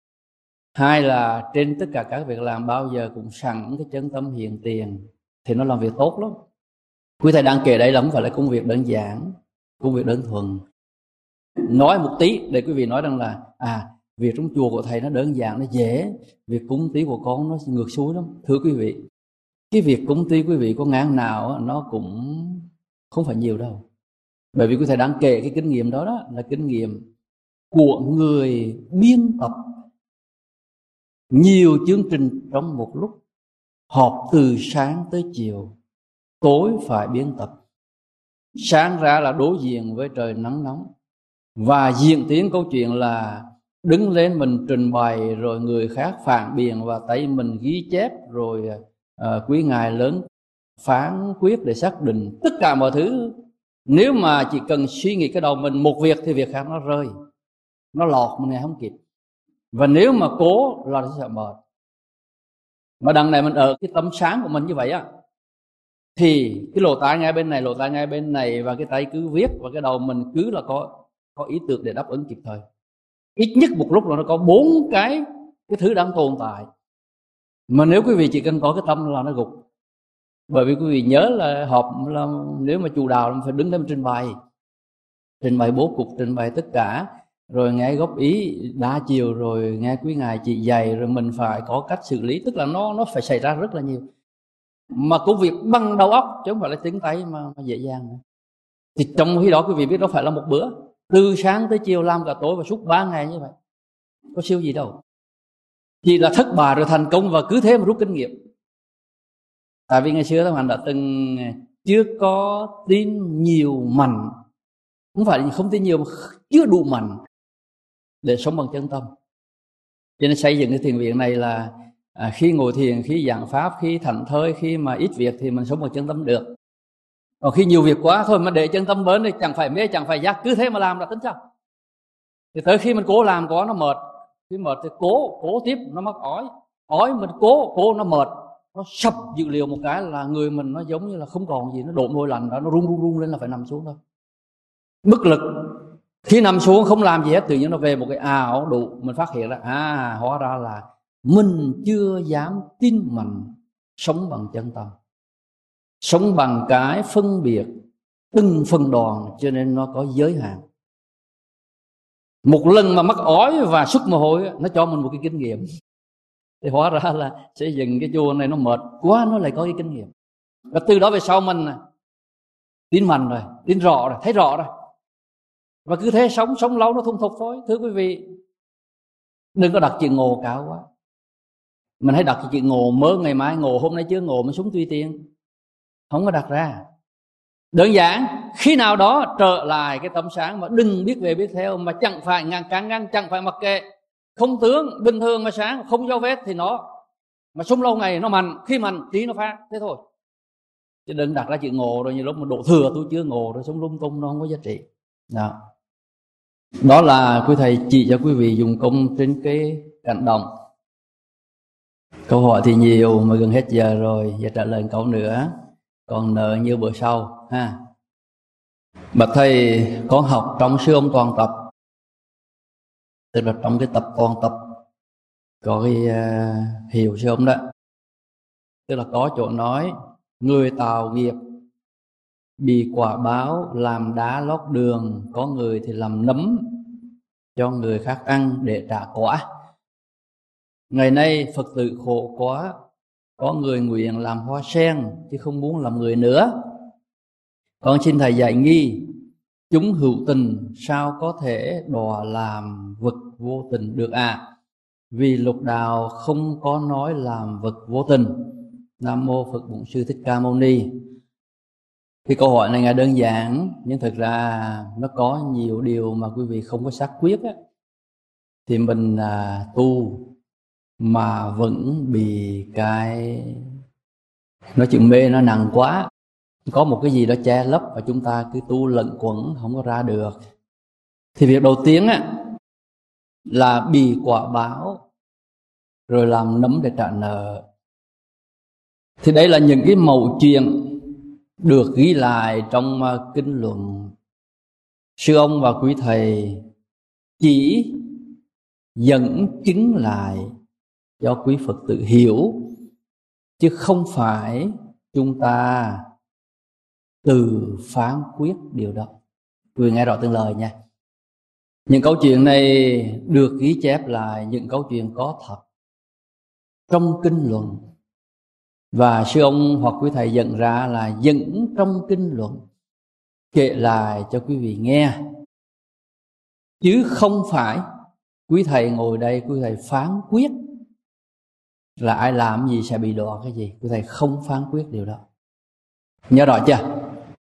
Hai là trên tất cả các việc làm bao giờ cũng sẵn cái chân tâm hiện tiền, thì nó làm việc tốt lắm. Quý thầy đang kể đây là không phải là công việc đơn giản, công việc đơn thuần. Nói một tí để quý vị nói rằng là việc trong chùa của thầy nó đơn giản, nó dễ, việc cúng tí của con nó ngược xuôi lắm. Thưa quý vị, cái việc cúng tí quý vị có ngán nào nó cũng không phải nhiều đâu. Bởi vì quý thầy đang kể cái kinh nghiệm đó là kinh nghiệm của người biên tập nhiều chương trình trong một lúc, họp từ sáng tới chiều, tối phải biên tập. Sáng ra là đối diện với trời nắng nóng, và diễn tiến câu chuyện là đứng lên mình trình bày, rồi người khác phản biện, và tay mình ghi chép, rồi quý ngài lớn phán quyết để xác định tất cả mọi thứ. Nếu mà chỉ cần suy nghĩ cái đầu mình một việc thì việc khác nó rơi, nó lọt mình nghe không kịp. Và nếu mà cố là nó sẽ mệt. Mà đằng này mình ở cái tâm sáng của mình như vậy á, thì cái lỗ tai ngay bên này, lỗ tai ngay bên này, và cái tay cứ viết, và cái đầu mình cứ là có ý tưởng để đáp ứng kịp thời. ít nhất một lúc là nó có 4 cái thứ đang tồn tại. Mà nếu quý vị chỉ cần có cái tâm là nó gục. Bởi vì quý vị nhớ là họp là nếu mà chủ đạo là phải đứng lên trình bày bố cục, trình bày tất cả, rồi nghe góp ý đa chiều, rồi nghe quý ngài chỉ dạy, rồi mình phải có cách xử lý. Tức là nó phải xảy ra rất là nhiều, mà công việc bằng đầu óc chứ không phải là tiếng tay mà dễ dàng nữa. Thì trong khi đó quý vị biết đó phải là một bữa, từ sáng tới chiều làm cả tối và suốt 3 ngày như vậy, có siêu gì đâu. Chỉ là thất bại rồi thành công, và cứ thế mà rút kinh nghiệm. Tại vì ngày xưa Tâm Hạnh đã từng chưa có tin nhiều mạnh, không phải không tin nhiều mà chưa đủ mạnh để sống bằng chân tâm. Cho nên xây dựng cái thiền viện này là khi ngồi thiền, khi giảng pháp, khi thảnh thơi, khi mà ít việc thì mình sống bằng chân tâm được. Còn khi nhiều việc quá thôi mà để chân tâm bớn thì chẳng phải mê, chẳng phải giác, cứ thế mà làm là tính sao. Thì tới khi mình cố làm quá nó mệt, khi mệt thì cố tiếp nó mắc ói mình cố nó mệt, nó sập dữ liệu một cái là người mình nó giống như là không còn gì, nó đổ môi lạnh đó, nó run lên là phải nằm xuống thôi. Bất lực, khi nằm xuống không làm gì hết, tự nhiên nó về một cái ảo đủ. Mình phát hiện ra hóa ra là mình chưa dám tin mạnh sống bằng chân tâm, sống bằng cái phân biệt từng phần đoạn, cho nên nó có giới hạn. Một lần mà mắc ói và xuất mồ hôi nó cho mình một cái kinh nghiệm. Thì hóa ra là xây dựng cái chùa này nó mệt quá, nó lại có cái kinh nghiệm. Và từ đó về sau mình tin mạnh rồi, tin rõ rồi, thấy rõ rồi, và cứ thế sống lâu nó thuần thục thôi. Thưa quý vị, đừng có đặt chữ ngộ cao quá. Mình hãy đặt chữ ngộ mơ ngày mai, ngộ hôm nay chưa ngộ mới sống tùy tiện. Không có đặt ra. Đơn giản, khi nào đó trở lại cái tâm sáng, mà đừng biết về biết theo, mà chẳng phải ngăn, chẳng phải mặc kệ. Không tướng, bình thường mà sáng, không dấu vết thì nó, mà sống lâu ngày nó mạnh, khi mạnh trí nó phát, thế thôi. Chứ đừng đặt ra chữ ngộ rồi như lúc mà độ thừa tôi chưa ngộ rồi sống lung tung, nó không có giá trị. Đó là quý thầy chỉ cho quý vị dùng công trên cái cảnh động. Câu hỏi thì nhiều mà gần hết giờ rồi, giờ trả lời câu nữa, còn nợ như bữa sau ha. Bạch thầy, con học trong sư ông toàn tập, tức là trong cái tập toàn tập có cái hiệu sư ông đó, tức là có chỗ nói người tạo nghiệp bị quả báo làm đá lót đường, có người thì làm nấm cho người khác ăn để trả quả. Ngày nay Phật tử khổ quá, có người nguyện làm hoa sen chứ không muốn làm người nữa. Con xin thầy dạy nghi, chúng hữu tình sao có thể đọa làm vật vô tình được vì lục đạo không có nói làm vật vô tình. Nam mô Phật Bổn Sư Thích Ca Mâu Ni. Cái câu hỏi này nghe đơn giản, nhưng thực ra nó có nhiều điều mà quý vị không có xác quyết á, thì mình tu mà vẫn bị cái nói chuyện mê nó nặng quá, có một cái gì đó che lấp, và chúng ta cứ tu lẩn quẩn không có ra được. Thì việc đầu tiên á là bị quả báo rồi làm nấm để trả nợ. Thì đây là những cái mẩu chuyện được ghi lại trong kinh luận. Sư ông và quý thầy chỉ dẫn chứng lại cho quý Phật tử hiểu, chứ không phải chúng ta từ phán quyết điều đó. Quý vị nghe rõ từng lời nha. Những câu chuyện này được ghi chép lại, những câu chuyện có thật trong kinh luận, và sư ông hoặc quý thầy nhận ra là dẫn trong kinh luận kể lại cho quý vị nghe, chứ không phải quý thầy ngồi đây quý thầy phán quyết là ai làm gì sẽ bị đọa cái gì. Quý thầy không phán quyết điều đó, nhớ rõ chưa?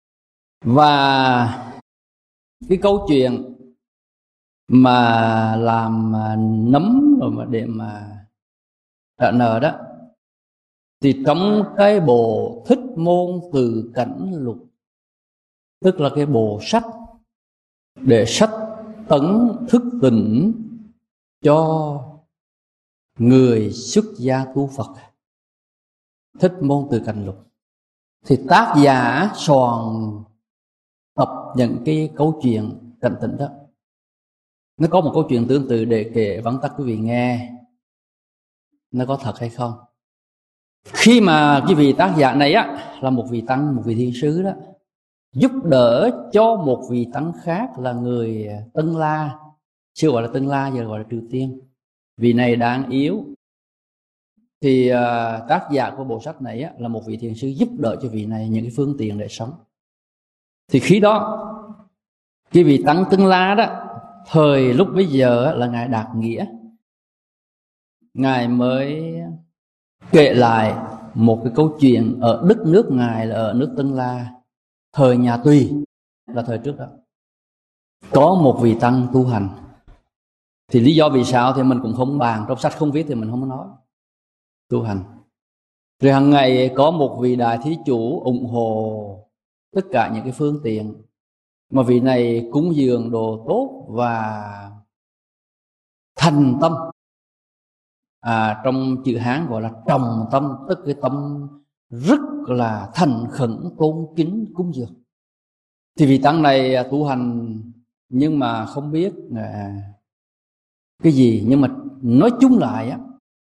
Và cái câu chuyện mà làm nấm rồi mà để mà trả nợ đó, thì trong cái bộ Thích Môn Từ Cảnh Lục, tức là cái bộ sách để sách tấn thức tỉnh cho người xuất gia tu Phật, Thích Môn Từ Cảnh Lục, thì tác giả soạn tập những cái câu chuyện cảnh tỉnh đó. Nó có một câu chuyện tương tự để kể vắn tắt quý vị nghe. Nó có thật hay không? Khi mà cái vị tác giả này á là một vị tăng, một vị thiên sứ đó, giúp đỡ cho một vị tăng khác là người Tân La, xưa gọi là Tân La, giờ gọi là Triều Tiên. Vị này đang yếu, thì tác giả của bộ sách này á, là một vị thiền sư giúp đỡ cho vị này những cái phương tiện để sống. Thì khi đó cái vị tăng Tân La đó, thời lúc bấy giờ là ngài Đạt Nghĩa, ngài mới kể lại một cái câu chuyện ở đất nước ngài là ở nước Tân La, thời nhà Tùy, là thời trước đó. Có một vị tăng tu hành. Thì lý do vì sao thì mình cũng không bàn, trong sách không viết thì mình không nói. Tu hành. Rồi hàng ngày có một vị đại thí chủ ủng hộ tất cả những cái phương tiện mà vị này cúng dường đồ tốt và thành tâm. Trong chữ Hán gọi là trồng tâm, tức cái tâm rất là thành khẩn tôn kính cúng dường. Thì vị tăng này tu hành nhưng mà không biết cái gì, nhưng mà nói chung lại á,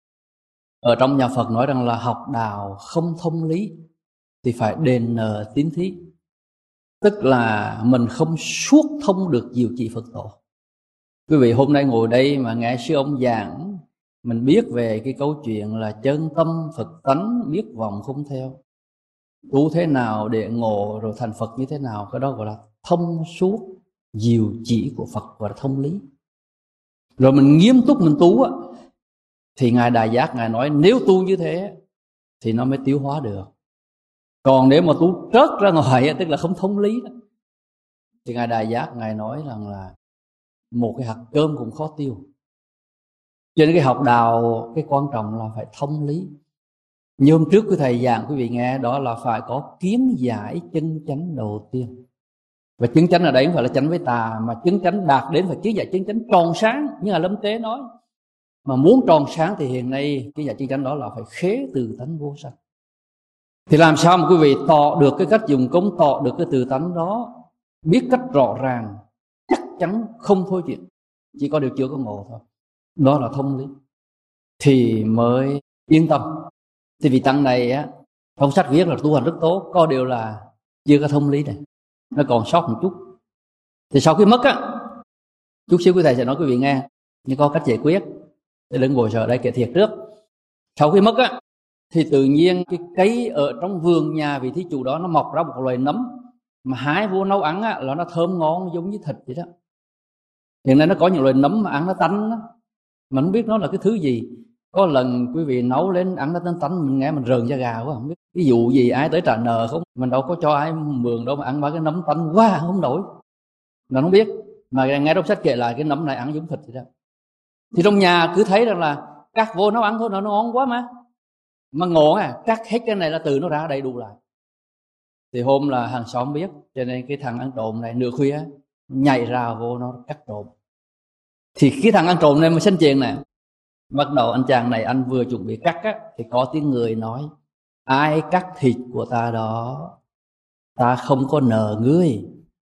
ở trong nhà Phật nói rằng là học đạo không thông lý thì phải đền nợ tín thí, tức là mình không suốt thông được diệu chỉ Phật tổ. Quý vị hôm nay ngồi đây mà nghe sư ông giảng, mình biết về cái câu chuyện là chân tâm Phật tánh, biết vòng không theo, tu thế nào để ngộ rồi thành Phật như thế nào, cái đó gọi là thông suốt diệu chỉ của Phật, gọi là thông lý. Rồi mình nghiêm túc mình tu á, thì ngài Đại Giác ngài nói nếu tu như thế thì nó mới tiêu hóa được. Còn nếu mà tu trớt ra ngoài, tức là không thông lý đó, thì ngài Đại Giác ngài nói rằng là một cái hạt cơm cũng khó tiêu. Cho nên cái học đạo, cái quan trọng là phải thông lý. Như hôm trước của thầy giảng quý vị nghe, đó là phải có kiến giải chân chánh đầu tiên. Và chân chánh ở đây không phải là chánh với tà, mà chân chánh đạt đến phải kiến giải chân chánh tròn sáng, như là Lâm Tế nói. Mà muốn tròn sáng thì hiện nay kiến giải chân chánh đó là phải khế từ tánh vô sanh. Thì làm sao mà quý vị tỏ được cái cách dùng công, tỏ được cái từ tánh đó, biết cách rõ ràng, chắc chắn không thôi chuyện, chỉ có điều chưa có ngộ thôi, đó là thông lý, thì mới yên tâm. Thì vị tăng này á, trong sách viết là tu hành rất tốt, có điều là chưa có thông lý này, nó còn sót một chút. Thì sau khi mất á, chút xíu quý thầy sẽ nói quý vị nghe, nhưng có cách giải quyết, để đừng ngồi sợ đây kể thiệt trước. Sau khi mất á, thì tự nhiên cái cây ở trong vườn nhà vị thí chủ đó nó mọc ra một loài nấm, mà hái vô nấu ăn á, là nó thơm ngon giống như thịt vậy đó. Hiện nay nó có những loài nấm mà ăn nó tanh đó, mà không biết nó là cái thứ gì. Có lần quý vị nấu lên ăn nó tanh, mình nghe mình rờn da gà quá, không biết cái vụ gì, ai tới trả nợ không, mình đâu có cho ai mượn đâu mà ăn ba cái nấm tanh quá không nổi, mình không biết. Mà nghe trong sách kể lại cái nấm này ăn giống thịt vậy đó. Thì trong nhà cứ thấy rằng là cắt vô nấu ăn thôi, nó ngon quá mà ngộ cắt hết cái này là từ nó ra đầy đủ lại. Thì hôm là hàng xóm biết, cho nên cái thằng ăn trộm này nửa khuya nhảy ra vô nó cắt trộm. Thì cái thằng ăn trộm này mà sinh chuyện này, bắt đầu anh chàng này anh vừa chuẩn bị cắt á, thì có tiếng người nói: ai cắt thịt của ta đó, ta không có nợ ngươi.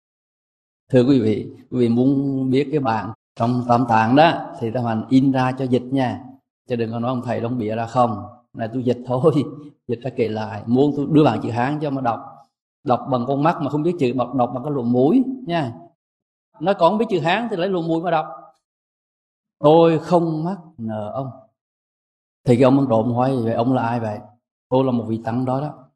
Thưa quý vị muốn biết cái bản trong Tam Tạng đó thì ta hoàn in ra cho dịch nha, chứ đừng có nói ông thầy đóng bịa ra không. Này tôi dịch thôi, dịch ra kể lại, muốn tôi đưa bạn chữ Hán cho mà đọc bằng con mắt mà không biết chữ, đọc bằng cái lỗ mũi nha. Nó còn không biết chữ Hán thì lấy lỗ mũi mà đọc. Tôi không mắc nợ ông. Thì cái ông ăn trộm hỏi vậy ông là ai vậy? Tôi là một vị tăng đó đó.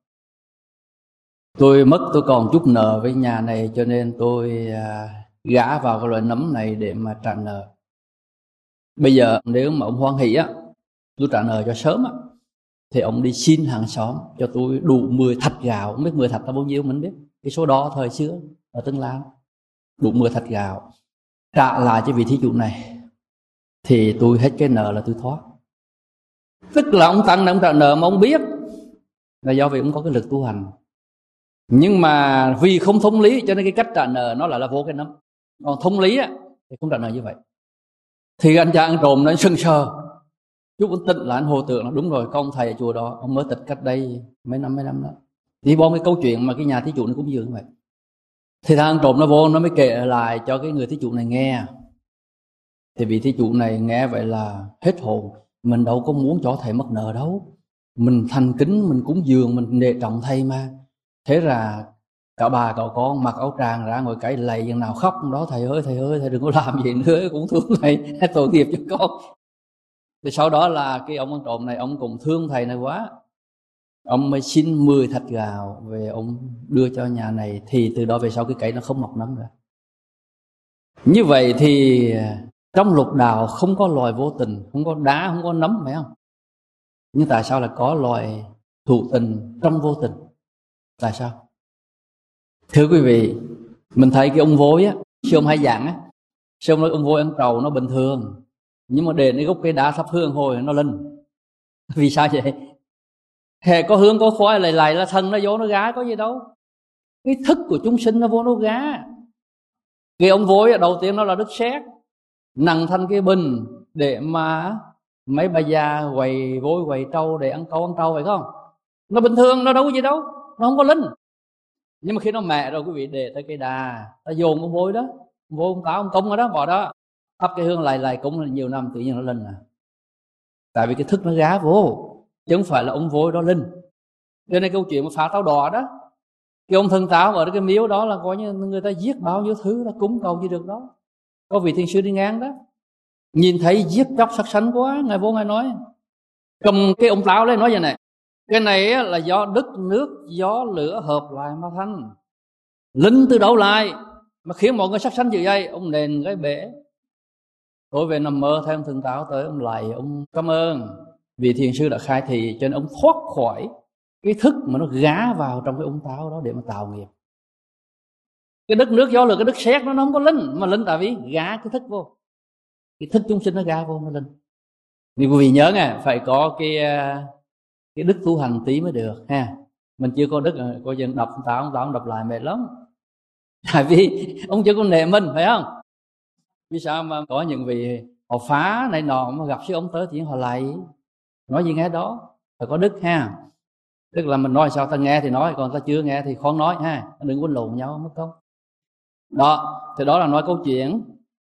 Tôi mất, tôi còn chút nợ với nhà này, cho nên tôi gã vào cái loại nấm này để mà trả nợ. Bây giờ nếu mà ông hoan hỷ á, tôi trả nợ cho sớm á, thì ông đi xin hàng xóm cho tôi đủ 10 thạch gạo. Không biết 10 thạch là bao nhiêu mình biết, cái số đó thời xưa ở Tân Lan, đủ 10 thạch gạo trả lại cho vị thí chủ này, thì tôi hết cái nợ là tôi thoát. Tức là ông tăng này ông trả nợ mà ông biết, là do vì ông có cái lực tu hành, nhưng mà vì không thông lý cho nên cái cách trả nợ nó lại là vô cái nấm. Còn thông lý á thì không trả nợ như vậy. Thì anh cha ăn trộm nó sưng sờ, chút anh tỉnh là anh hồ tượng là đúng rồi, có ông thầy ở chùa đó, ông mới tịch cách đây mấy năm đó. Thì bom cái câu chuyện mà cái nhà thí chủ nó cũng dường như vậy. Thì thằng ăn trộm nó vô, nó mới kể lại cho cái người thí chủ này nghe. Thì vị thí chủ này nghe vậy là hết hồn. Mình đâu có muốn cho thầy mất nợ đâu, mình thành kính, mình cúng dường, mình nể trọng thầy mà. Thế là cả bà cậu con mặc áo tràng ra ngồi cãi lầy, chừng nào khóc đó: thầy ơi thầy đừng có làm gì nữa, cũng thương thầy, tội nghiệp cho con. Thì sau đó là cái ông ăn trộm này, ông cũng thương thầy này quá, ông mới xin 10 thạch gạo về ông đưa cho nhà này. Thì từ đó về sau cái cây nó không mọc nấm nữa. Như vậy thì trong lục đạo không có loài vô tình, không có đá, không có nấm, phải không? Nhưng tại sao lại có loài thụ tình trong vô tình? Tại sao? Thưa quý vị, mình thấy cái ông vối á, sư ông hay dặn á, sư ông nói ông vối ăn trầu nó bình thường, nhưng mà để cái gốc cây đá thắp hương hồi nó linh. Vì sao vậy? Hè có hương có khói lầy lầy là thân nó vô nó gá, có gì đâu. Cái thức của chúng sinh nó vô nó gá. Cái ông vối đầu tiên nó là đất sét, nặng thành cái bình để mà mấy bà già quầy vối quầy trâu để ăn câu ăn trâu, phải không? Nó bình thường, nó đâu có gì đâu, nó không có linh. Nhưng mà khi nó mẹ rồi quý vị, để tới cây đà, ta dồn ông vối đó, ông vối ông táo ông công ở đó, bỏ đó, thắp cái hương lầy lầy cũng nhiều năm tự nhiên nó linh à. Tại vì cái thức nó gá vô, chứ không phải là ông vối đó linh. Cho nên câu chuyện mà phá táo đỏ đó, cái ông thần táo ở cái miếu đó là coi như người ta giết bao nhiêu thứ, nó cúng cầu gì được đó. Có vị thiền sư đi ngang đó, nhìn thấy giết chóc sắc sánh quá, ngài vô ngài nói, cầm cái ông táo lên nói vậy này: cái này là do đất nước gió lửa hợp lại mà thành, linh từ đâu lại mà khiến mọi người sắc sánh như vậy? Ông nền cái bể. Tối về nằm mơ thấy ông thần táo tới, ông lạy, ông cảm ơn vị thiền sư đã khai thị, cho nên ông thoát khỏi cái thức mà nó gá vào trong cái ông táo đó để mà tạo nghiệp. Cái đất nước gió lửa, cái đất sét nó không có linh, mà linh tại vì gá cái thức vô, cái thức chúng sinh nó gá vô nó linh. Vì quý vị nhớ nghe, phải có cái đức tu hành tí mới được ha. Mình chưa có đức, có dân đập táo ông đập lại mệt lắm. Tại vì ông chưa có nệ mình, phải không? Vì sao mà có những vị họ phá này nọ mà gặp sư ông tới chuyện họ lại nói gì nghe đó, phải có đức ha. Tức là mình nói sao ta nghe thì nói, còn ta chưa nghe thì khó nói ha, đừng có lộn nhau mất công. Đó, thì đó là nói câu chuyện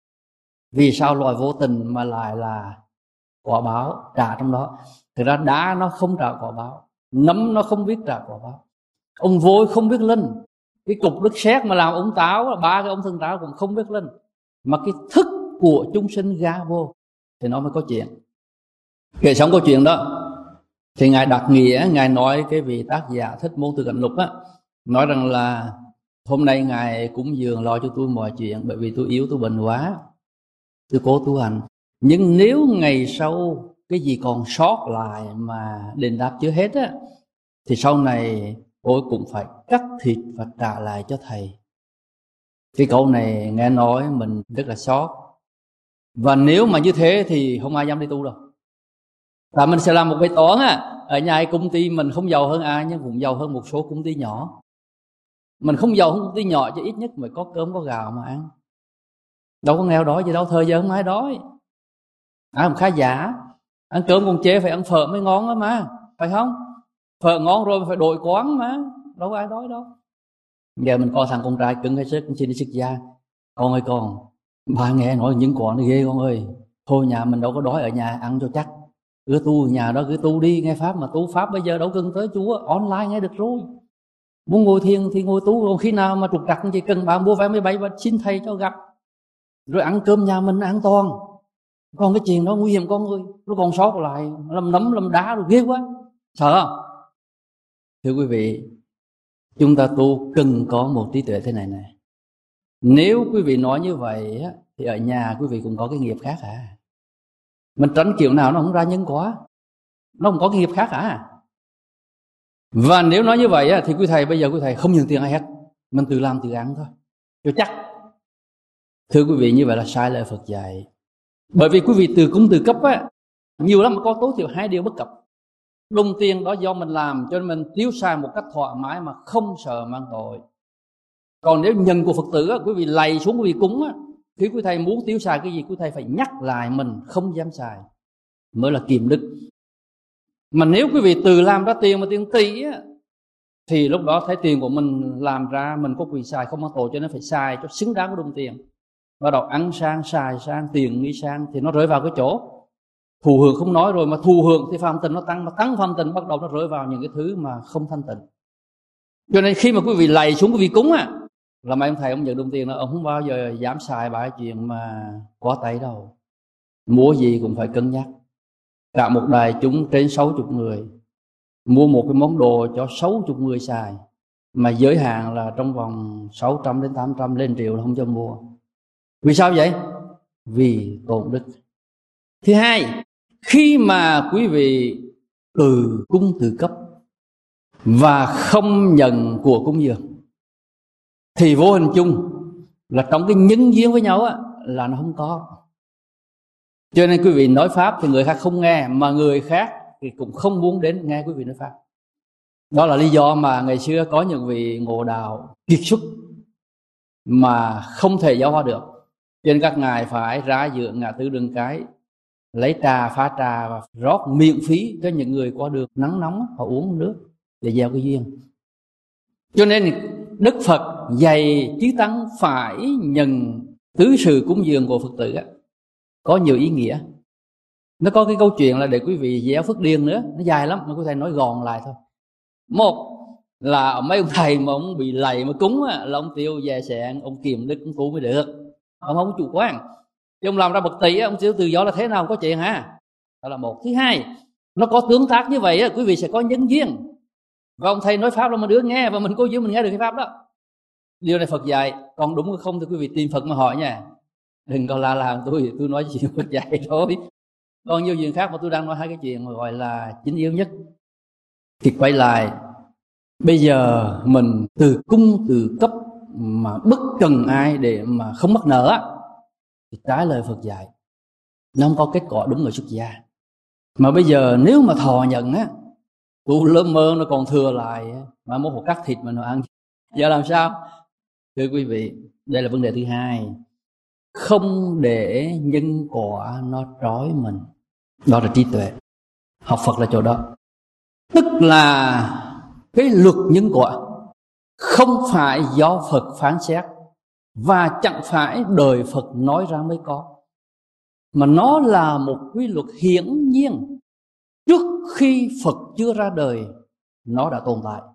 vì sao loài vô tình mà lại là quả báo trả trong đó. Thực ra đá nó không trả quả báo, nấm nó không biết trả quả báo, ông vôi không biết linh, cái cục đất sét mà làm ông táo, ba cái ông thân táo cũng không biết linh, mà cái thức của chúng sinh gá vô thì nó mới có chuyện. Kể xong câu chuyện đó thì ngài Đạt Nghĩa, ngài nói cái vị tác giả Thích Môn Từ Cảnh Lục á, nói rằng là hôm nay ngài cúng dường lo cho tôi mọi chuyện, bởi vì tôi yếu, tôi bệnh quá, tôi cố tu hành. Nhưng nếu ngày sau cái gì còn sót lại mà đền đáp chưa hết á, thì sau này tôi cũng phải cắt thịt và trả lại cho thầy. Cái câu này nghe nói mình rất là sót. Và nếu mà như thế thì không ai dám đi tu đâu. Và mình sẽ làm một bài toán ở nhà công ty mình không giàu hơn ai, nhưng cũng giàu hơn một số công ty nhỏ. Mình không giàu hơn công ty nhỏ chứ ít nhất phải có cơm có gạo mà ăn. Đâu có nghèo đói gì đâu, thời giờ không ai đói. Ai cũng khá giả, ăn cơm còn chê phải ăn phở mới ngon đó mà, phải không? Phở ngon rồi phải đổi quán mà, đâu có ai đói đâu. Giờ mình coi thằng con trai cưng hay sức, xin đi xuất gia. Con ơi con, ba nghe nói những quán này ghê con ơi. Thôi nhà mình đâu có đói, ở nhà ăn cho chắc. Cứ tu nhà đó cứ tu đi, nghe pháp mà tu pháp bây giờ đâu cần tới Chúa, online nghe được rồi. Muốn ngồi thiền thì ngồi tu, còn khi nào mà trục trặc chỉ cần bạn mua vé máy bay và xin thầy cho gặp. Rồi ăn cơm nhà mình an toàn. Còn cái chuyện đó nguy hiểm con ơi, nó còn sót lại, làm nấm làm đá rồi ghê quá, sợ không? Thưa quý vị, chúng ta tu cần có một trí tuệ thế này này. Nếu quý vị nói như vậy á, thì ở nhà quý vị cũng có cái nghiệp khác à. Mình tránh kiểu nào nó không ra nhân quả, nó không có cái nghiệp khác à. Và nếu nói như vậy á, thì quý thầy bây giờ quý thầy không nhận tiền ai hết, mình tự làm tự ăn thôi cho chắc. Thưa quý vị, như vậy là sai lời Phật dạy. Bởi vì quý vị từ cung từ cấp á, nhiều lắm mà có tối thiểu 2 điều bất cập. Đồng tiền đó do mình làm, cho nên mình tiêu xài một cách thoải mái mà không sợ mang tội. Còn nếu nhận của Phật tử á, quý vị lạy xuống quý vị cúng á, khi quý thầy muốn tiêu xài cái gì, quý thầy phải nhắc lại mình không dám xài, mới là kiệm đức. Mà nếu quý vị tự làm ra tiền mà tiền tỷ á, thì lúc đó thấy tiền của mình làm ra mình có quyền xài không mang tội, cho nên phải xài cho xứng đáng với đồng tiền. bắt đầu ăn sang, xài sang, tiền nghi sang, thì nó rơi vào cái chỗ thụ hưởng không nói rồi, mà thụ hưởng thì phàm tình nó tăng, mà tăng phàm tình bắt đầu nó rơi vào những cái thứ mà không thanh tịnh. Cho nên khi mà quý vị lạy xuống quý vị cúng á, là mấy ông thầy ông nhận đồng tiền là ông không bao giờ dám xài bài chuyện mà quá tay đâu. Mua gì cũng phải cân nhắc. Cả một đài chúng trên 60 người, mua một cái món đồ cho 60 người xài, mà giới hạn là trong vòng 600 đến 800 lên triệu là không cho mua. Vì sao vậy? Vì tổn đức. Thứ hai, khi mà quý vị từ cung từ cấp và không nhận của cúng dường, thì vô hình chung là trong cái nhân duyên với nhau á, là nó không có. Cho nên quý vị nói pháp thì người khác không nghe, mà người khác thì cũng không muốn đến nghe quý vị nói pháp. Đó là lý do mà ngày xưa có những vị ngộ đạo kiệt xuất mà không thể giáo hóa được, cho nên các ngài phải ra giữa ngã tư Đường Cái, lấy trà, pha trà và rót miễn phí cho những người qua đường nắng nóng, họ uống nước để gieo cái duyên. Cho nên Đức Phật dạy chư tăng phải nhận tứ sự cúng dường của Phật tử á, có nhiều ý nghĩa. Nó có cái câu chuyện là để quý vị gieo phước điền nữa, nó dài lắm, mà quý thầy nói gọn lại thôi. Một là mấy ông thầy mà ông bị lầy mà cúng á, là ông tiêu về sẹn, ông kiềm đức, ông tu mới được. Ông không chủ quan. Chứ ông làm ra bậc tỷ á, ông chịu tự do là thế nào không có chuyện ha. Đó là một. Thứ hai, nó có tương tác như vậy á, quý vị sẽ có nhân duyên. Và ông thầy nói pháp là mình đứa nghe, và mình có duyên mình nghe được cái pháp đó. Điều này Phật dạy. Còn đúng hay không thì quý vị tìm Phật mà hỏi nha. Đừng có la làm tôi nói chuyện Phật dạy thôi. Còn nhiều chuyện khác mà tôi đang nói hai cái chuyện mà gọi là chính yếu nhất. Thì quay lại, bây giờ mình từ cung từ cấp mà bất cần ai để mà không mắc nợ á, thì trái lời Phật dạy, nó không có kết quả đúng người xuất gia. Mà bây giờ nếu mà thọ nhận á, tu lơ mơ nó còn thừa lại, mà một cắt thịt mà nó ăn, giờ làm sao? Thưa quý vị, đây là vấn đề thứ hai. Không để nhân quả nó trói mình, đó là trí tuệ. Học Phật là chỗ đó. Tức là cái luật nhân quả không phải do Phật phán xét, và chẳng phải đời Phật nói ra mới có, mà nó là một quy luật hiển nhiên. Trước khi Phật chưa ra đời, nó đã tồn tại.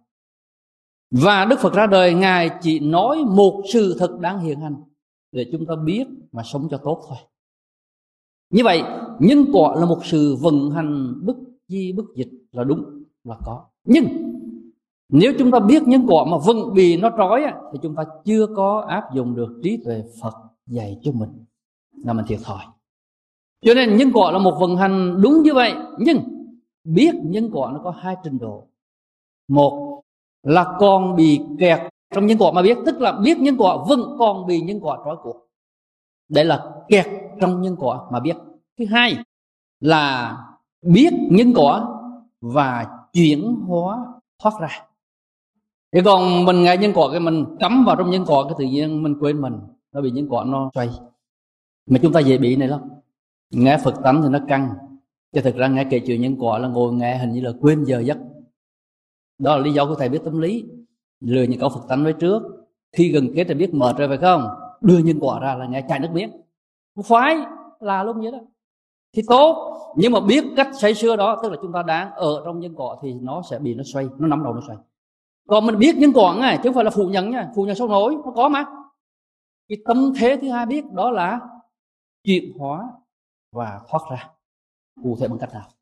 Và Đức Phật ra đời, Ngài chỉ nói một sự thật đáng hiện hành để chúng ta biết mà sống cho tốt thôi. Như vậy, nhân quả là một sự vận hành bất di bất dịch là đúng, là có. Nhưng nếu chúng ta biết nhân quả mà vẫn bị nó trói thì chúng ta chưa có áp dụng được trí tuệ Phật dạy cho mình, là mình thiệt thòi. Cho nên nhân quả là một vận hành đúng như vậy. Nhưng biết nhân quả nó có hai trình độ. Một là còn bị kẹt trong nhân quả mà biết, tức là biết nhân quả vẫn còn bị nhân quả trói buộc. Đây là kẹt trong nhân quả mà biết. Thứ hai là biết nhân quả và chuyển hóa thoát ra. Thế còn mình nghe nhân quả cái mình cắm vào trong nhân quả, cái tự nhiên mình quên mình, nó bị nhân quả nó xoay. Mà chúng ta dễ bị này lắm. Nghe Phật tánh thì nó căng, chứ thực ra nghe kể chuyện nhân quả là ngồi nghe hình như là quên giờ giấc. Đó là lý do của thầy biết tâm lý, lừa những câu Phật tánh nói trước. Khi gần kết thì biết mệt rồi phải không, đưa nhân quả ra là nghe chảy nước miếng. Không phải là luôn vậy đó. Thì tốt, nhưng mà biết cách say sưa đó, tức là chúng ta đang ở trong nhân quả thì nó sẽ bị nó xoay, nó nắm đầu nó xoay. Còn mình biết nhân quả chứ không phải là phủ nhận nha, phủ nhận sâu nổi, nó có mà. Cái tâm thế thứ hai biết đó là chuyển hóa và thoát ra. Cụ thể bằng cách nào?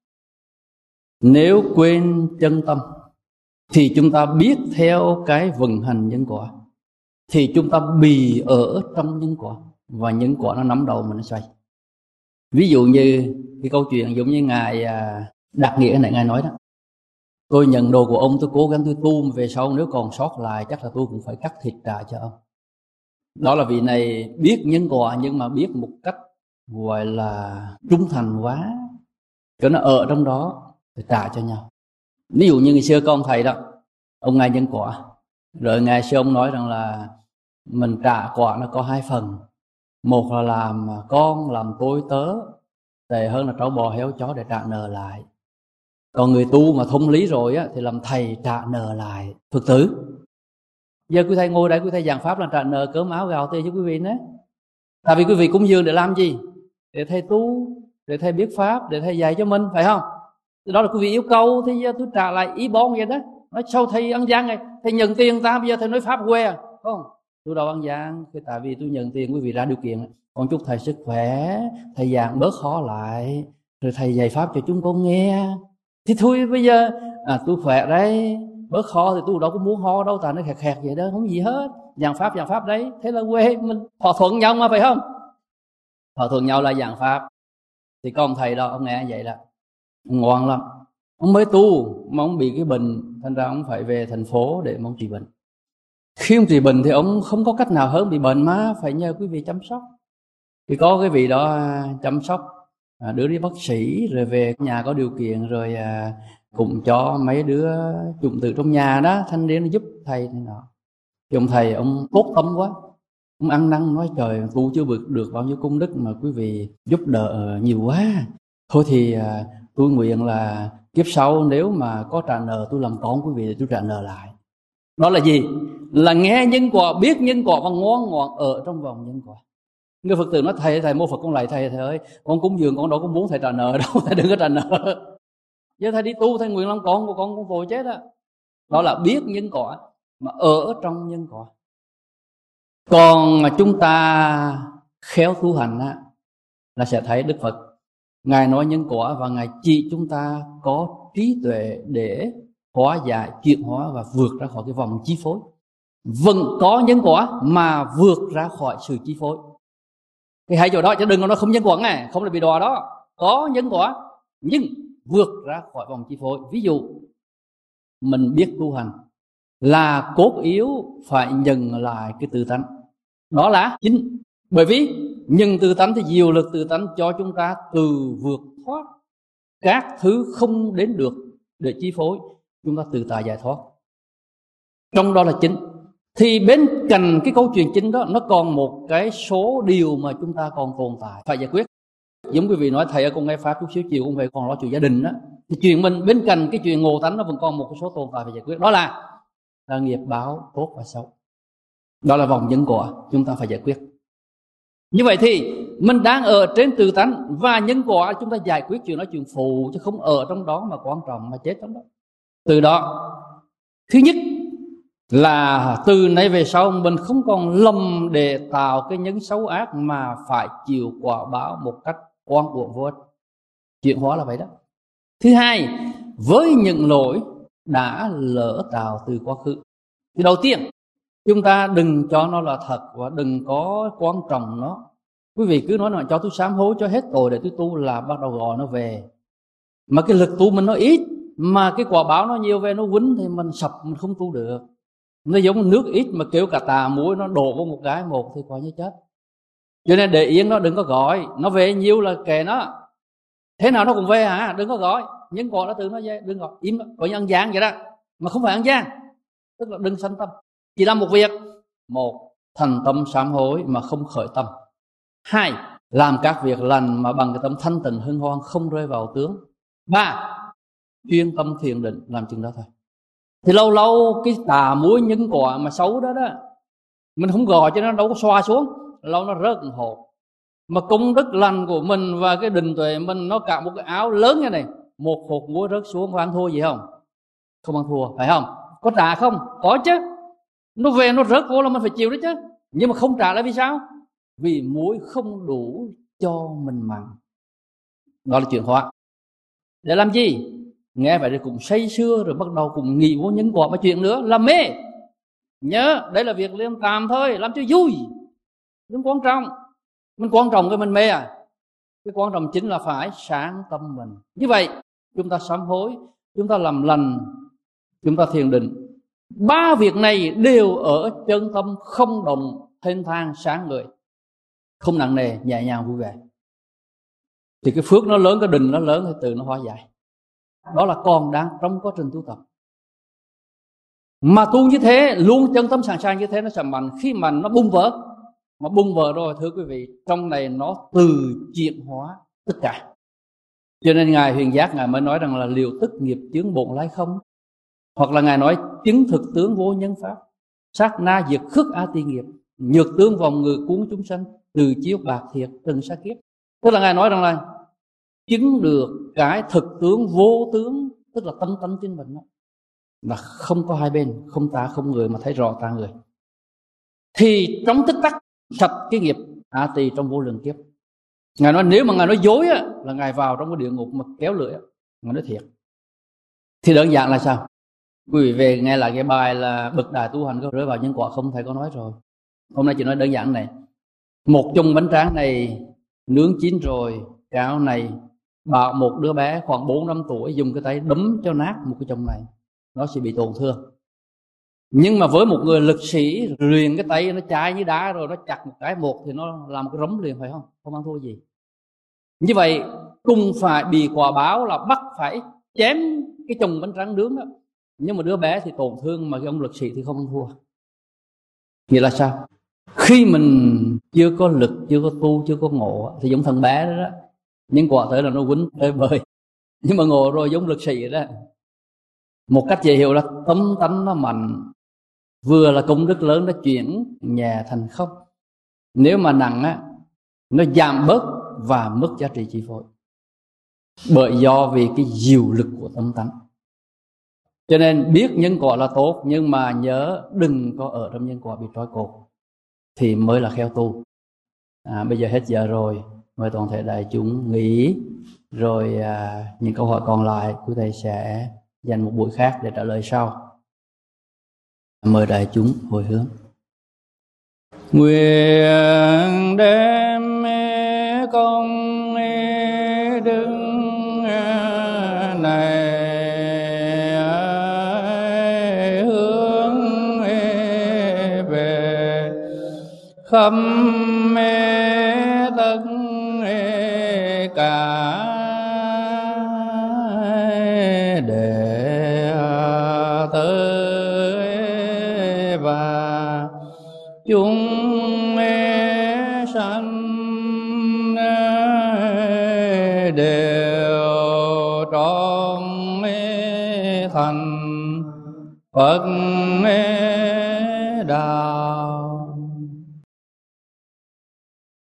Nếu quên chân tâm thì chúng ta biết theo cái vận hành nhân quả, thì chúng ta bị ở trong nhân quả, và nhân quả nó nắm đầu mình nó xoay. Ví dụ như cái câu chuyện giống như Ngài Đạt Nghĩa này, Ngài nói đó: tôi nhận đồ của ông, tôi cố gắng tôi tu, về sau nếu còn sót lại chắc là tôi cũng phải cắt thịt trả cho ông. Đó là vị này biết nhân quả, nhưng mà biết một cách gọi là trung thành quá, cho nó ở trong đó để trả cho nhau. Ví dụ như ngày xưa có ông thầy đó, ông Ngài nhân quả, rồi ngày xưa ông nói rằng là mình trả quả nó có hai phần. Một là làm con, làm tôi tớ, tệ hơn là trâu bò heo chó để trả nợ lại. Còn người tu mà thông lý rồi á, thì làm thầy trả nợ lại Phật tử. Giờ quý thầy ngồi đây, quý thầy giảng pháp là trả nợ cơm áo gạo tiền cho quý vị đấy. Tại vì quý vị cúng dường để làm gì? Để thầy tu, để thầy biết pháp, để thầy dạy cho mình, phải không? Đó là quý vị yêu cầu, thì giờ tôi trả lại ý bon vậy đó. Nói sao thầy ăn gian này, thầy nhận tiền ta, bây giờ thầy nói pháp quê à? Không, tôi đâu ăn gian, tại vì tôi nhận tiền quý vị ra điều kiện. Con chúc thầy sức khỏe, thầy giảng bớt khó lại, rồi thầy dạy pháp cho chúng con nghe. Thì thôi bây giờ tôi khỏe đấy, bớt khó thì tôi đâu có muốn ho đâu, tại nó khẹt khẹt vậy đó, không gì hết. Giảng pháp đấy, thế là quê mình thỏa thuận nhau mà, phải không? Thỏa thuận nhau là giảng pháp. Thì có ông thầy đó, ông nghe vậy là ngoan lắm. Ông mới tu mà ông bị cái bệnh, thành ra ông phải về thành phố để ông trị bệnh. Khi ông trị bệnh thì ông không có cách nào hơn bị bệnh, mà phải nhờ quý vị chăm sóc. Thì có cái vị đó chăm sóc, đưa đi bác sĩ, rồi về nhà có điều kiện, rồi cũng cho mấy đứa chủng tử trong nhà đó, thanh niên giúp thầy này nọ. Thì ông thầy ông tốt tâm quá, ông ăn năn nói trời, tu chưa được bao nhiêu công đức mà quý vị giúp đỡ nhiều quá. Thôi thì tôi nguyện là kiếp sau nếu mà có trả nợ tôi làm con quý vị thì tôi trả nợ lại. Đó là gì? Là nghe nhân quả, biết nhân quả và ngoan ngoãn ở trong vòng nhân quả. Người Phật tử nói thầy mô Phật con lạy thầy ơi, con cúng dường con đâu có muốn thầy trả nợ đâu, thầy đừng có trả nợ. Giờ thầy đi tu, thầy nguyện làm con của con tội chết á. Đó là biết nhân quả mà ở trong nhân quả. Còn mà chúng ta khéo tu hành á, là sẽ thấy Đức Phật Ngài nói nhân quả và Ngài chỉ chúng ta có trí tuệ để hóa giải, chuyển hóa và vượt ra khỏi cái vòng chi phối. Vẫn có nhân quả mà vượt ra khỏi sự chi phối. Cái hay chỗ đó, chứ đừng có nói không nhân quả này, không là bị đọa đó. Có nhân quả nhưng vượt ra khỏi vòng chi phối. Ví dụ mình biết tu hành là cốt yếu phải nhận lại cái tự tánh, đó là chính. Bởi vì nhận tự tánh thì diệu lực tự tánh cho chúng ta từ vượt thoát các thứ không đến được để chi phối, chúng ta từ tại giải thoát. Trong đó là chính. Thì bên cạnh cái câu chuyện chính đó, nó còn một cái số điều mà chúng ta còn tồn tại phải giải quyết. Giống quý vị nói thầy ơi con nghe pháp chút xíu chiều con về còn lo chuyện gia đình đó, thì chuyện mình bên cạnh cái chuyện ngộ tánh nó vẫn còn một cái số tồn tại phải giải quyết. Đó là nghiệp báo tốt và xấu. Đó là vòng nhân quả chúng ta phải giải quyết. Như vậy thì mình đang ở trên tự tánh và nhân quả, chúng ta giải quyết chuyện đó chuyện phụ, chứ không ở trong đó mà quan trọng mà chết trong đó. Từ đó, thứ nhất là từ nay về sau mình không còn lầm để tạo cái nhân xấu ác mà phải chịu quả báo một cách oan uổng vô ích. Chuyển hóa là vậy đó. Thứ hai, với những lỗi đã lỡ tạo từ quá khứ, thì đầu tiên chúng ta đừng cho nó là thật và đừng có quan trọng nó. Quý vị cứ nói là cho tôi sám hối cho hết tội để tôi tu, là bắt đầu gọi nó về. Mà cái lực tu mình nó ít, mà cái quả báo nó nhiều về, nó quýnh thì mình sập, mình không tu được. Nó giống nước ít mà kêu cả tà muối nó đổ vào một cái một thì coi như chết. Cho nên để yên nó, đừng có gọi. Nó về nhiều là kệ nó, thế nào nó cũng về hả, đừng có gọi. Nhưng gọi nó tự nó về, đừng gọi, im, coi như ăn gian vậy đó. Mà không phải ăn gian, tức là đừng sanh tâm. Chỉ làm một việc: một, thành tâm sám hối mà không khởi tâm. Hai, làm các việc lành mà bằng cái tâm thanh tịnh hân hoan, không rơi vào tướng. Ba, chuyên tâm thiền định, làm chừng đó thôi. Thì lâu lâu cái tà muối nhân quả mà xấu đó đó, mình không gọi cho nó đâu có xoa xuống, lâu nó rớt một hột. Mà công đức lành của mình và cái định tuệ mình nó cả một cái áo lớn như này, một hột muối rớt xuống có ăn thua gì không? Không ăn thua, phải không? Có trả không? Có chứ. Nó về nó rớt vô là mình phải chịu đấy chứ. Nhưng mà không trả là vì sao? Vì muối không đủ cho mình mặn. Đó là chuyển hóa. Để làm gì? Nghe vậy thì cũng say sưa, rồi bắt đầu cũng nghĩ vô nhân quả mà chuyện nữa, làm mê. Nhớ, đây là việc liên tạm thôi, làm cho vui, không quan trọng. Mình quan trọng cái mình mê à? Cái quan trọng chính là phải sáng tâm mình. Như vậy, chúng ta sám hối, chúng ta làm lành, chúng ta thiền định. Ba việc này đều ở chân tâm, không động, thênh thang, sáng ngời, không nặng nề, nhẹ nhàng, vui vẻ. Thì cái phước nó lớn, cái định nó lớn thì từ nó hóa giải. Đó là còn đang trong quá trình tu tập. Mà tu như thế, luôn chân tâm sẵn sàng như thế, nó sẽ mạnh. Khi mà nó bung vỡ, mà bung vỡ rồi, thưa quý vị, trong này nó từ chuyển hóa tất cả. Cho nên Ngài Huyền Giác, Ngài mới nói rằng là liều tức nghiệp chướng bổn lái không. Hoặc là Ngài nói chứng thực tướng vô nhân pháp, sát na diệt khước a ti nghiệp, nhược tướng vòng ngự cuốn chúng sanh, từ chiếu bạc thiệt từng sa kiếp. Tức là Ngài nói rằng là chứng được cái thực tướng vô tướng, tức là tâm tánh chính mình đó, là không có hai bên, không ta không người mà thấy rõ ta người, thì trong tích tắc sạch cái nghiệp ả tỳ trong vô lượng kiếp. Ngài nói nếu mà Ngài nói dối á, là Ngài vào trong cái địa ngục mà kéo lưỡi á. Ngài nói thiệt. Thì đơn giản là sao? Quý vị về nghe lại cái bài là bậc đại tu hành có rơi vào nhân quả không, thầy có nói rồi. Hôm nay chỉ nói đơn giản này. Một chung bánh tráng này nướng chín rồi, cái này bảo một đứa bé khoảng 4-5 tuổi dùng cái tay đấm cho nát một cái chung này, nó sẽ bị tổn thương. Nhưng mà với một người lực sĩ luyện cái tay nó chai như đá rồi, nó chặt một cái một thì nó làm một cái rống liền, phải không? Không ăn thua gì. Như vậy cùng phải bị quả báo là bắt phải chém cái chồng bánh tráng nướng đó. Nhưng mà đứa bé thì tổn thương, mà cái ông lực sĩ thì không ăn thua. Nghĩa là sao? Khi mình chưa có lực, chưa có tu, chưa có ngộ thì giống thằng bé đó, đó. Nhưng quả tới là nó quýnh chơi bời. Nhưng mà ngộ rồi giống lực sĩ đó. Một cách dễ hiểu là tâm tánh nó mạnh, vừa là công đức lớn, nó chuyển nhẹ thành không. Nếu mà nặng á, nó giảm bớt và mất giá trị chi phối, bởi do vì cái diệu lực của tâm tánh. Cho nên biết nhân quả là tốt, nhưng mà nhớ đừng có ở trong nhân quả bị trói cột thì mới là khéo tu. Bây giờ hết giờ rồi, mời toàn thể đại chúng nghỉ. Rồi những câu hỏi còn lại quý thầy sẽ dành một buổi khác để trả lời sau. Mời đại chúng hồi hướng. Nguyện đem công đức này hướng về khắp tất cả để tới và chúng sanh đều trọn thành Phật đạo.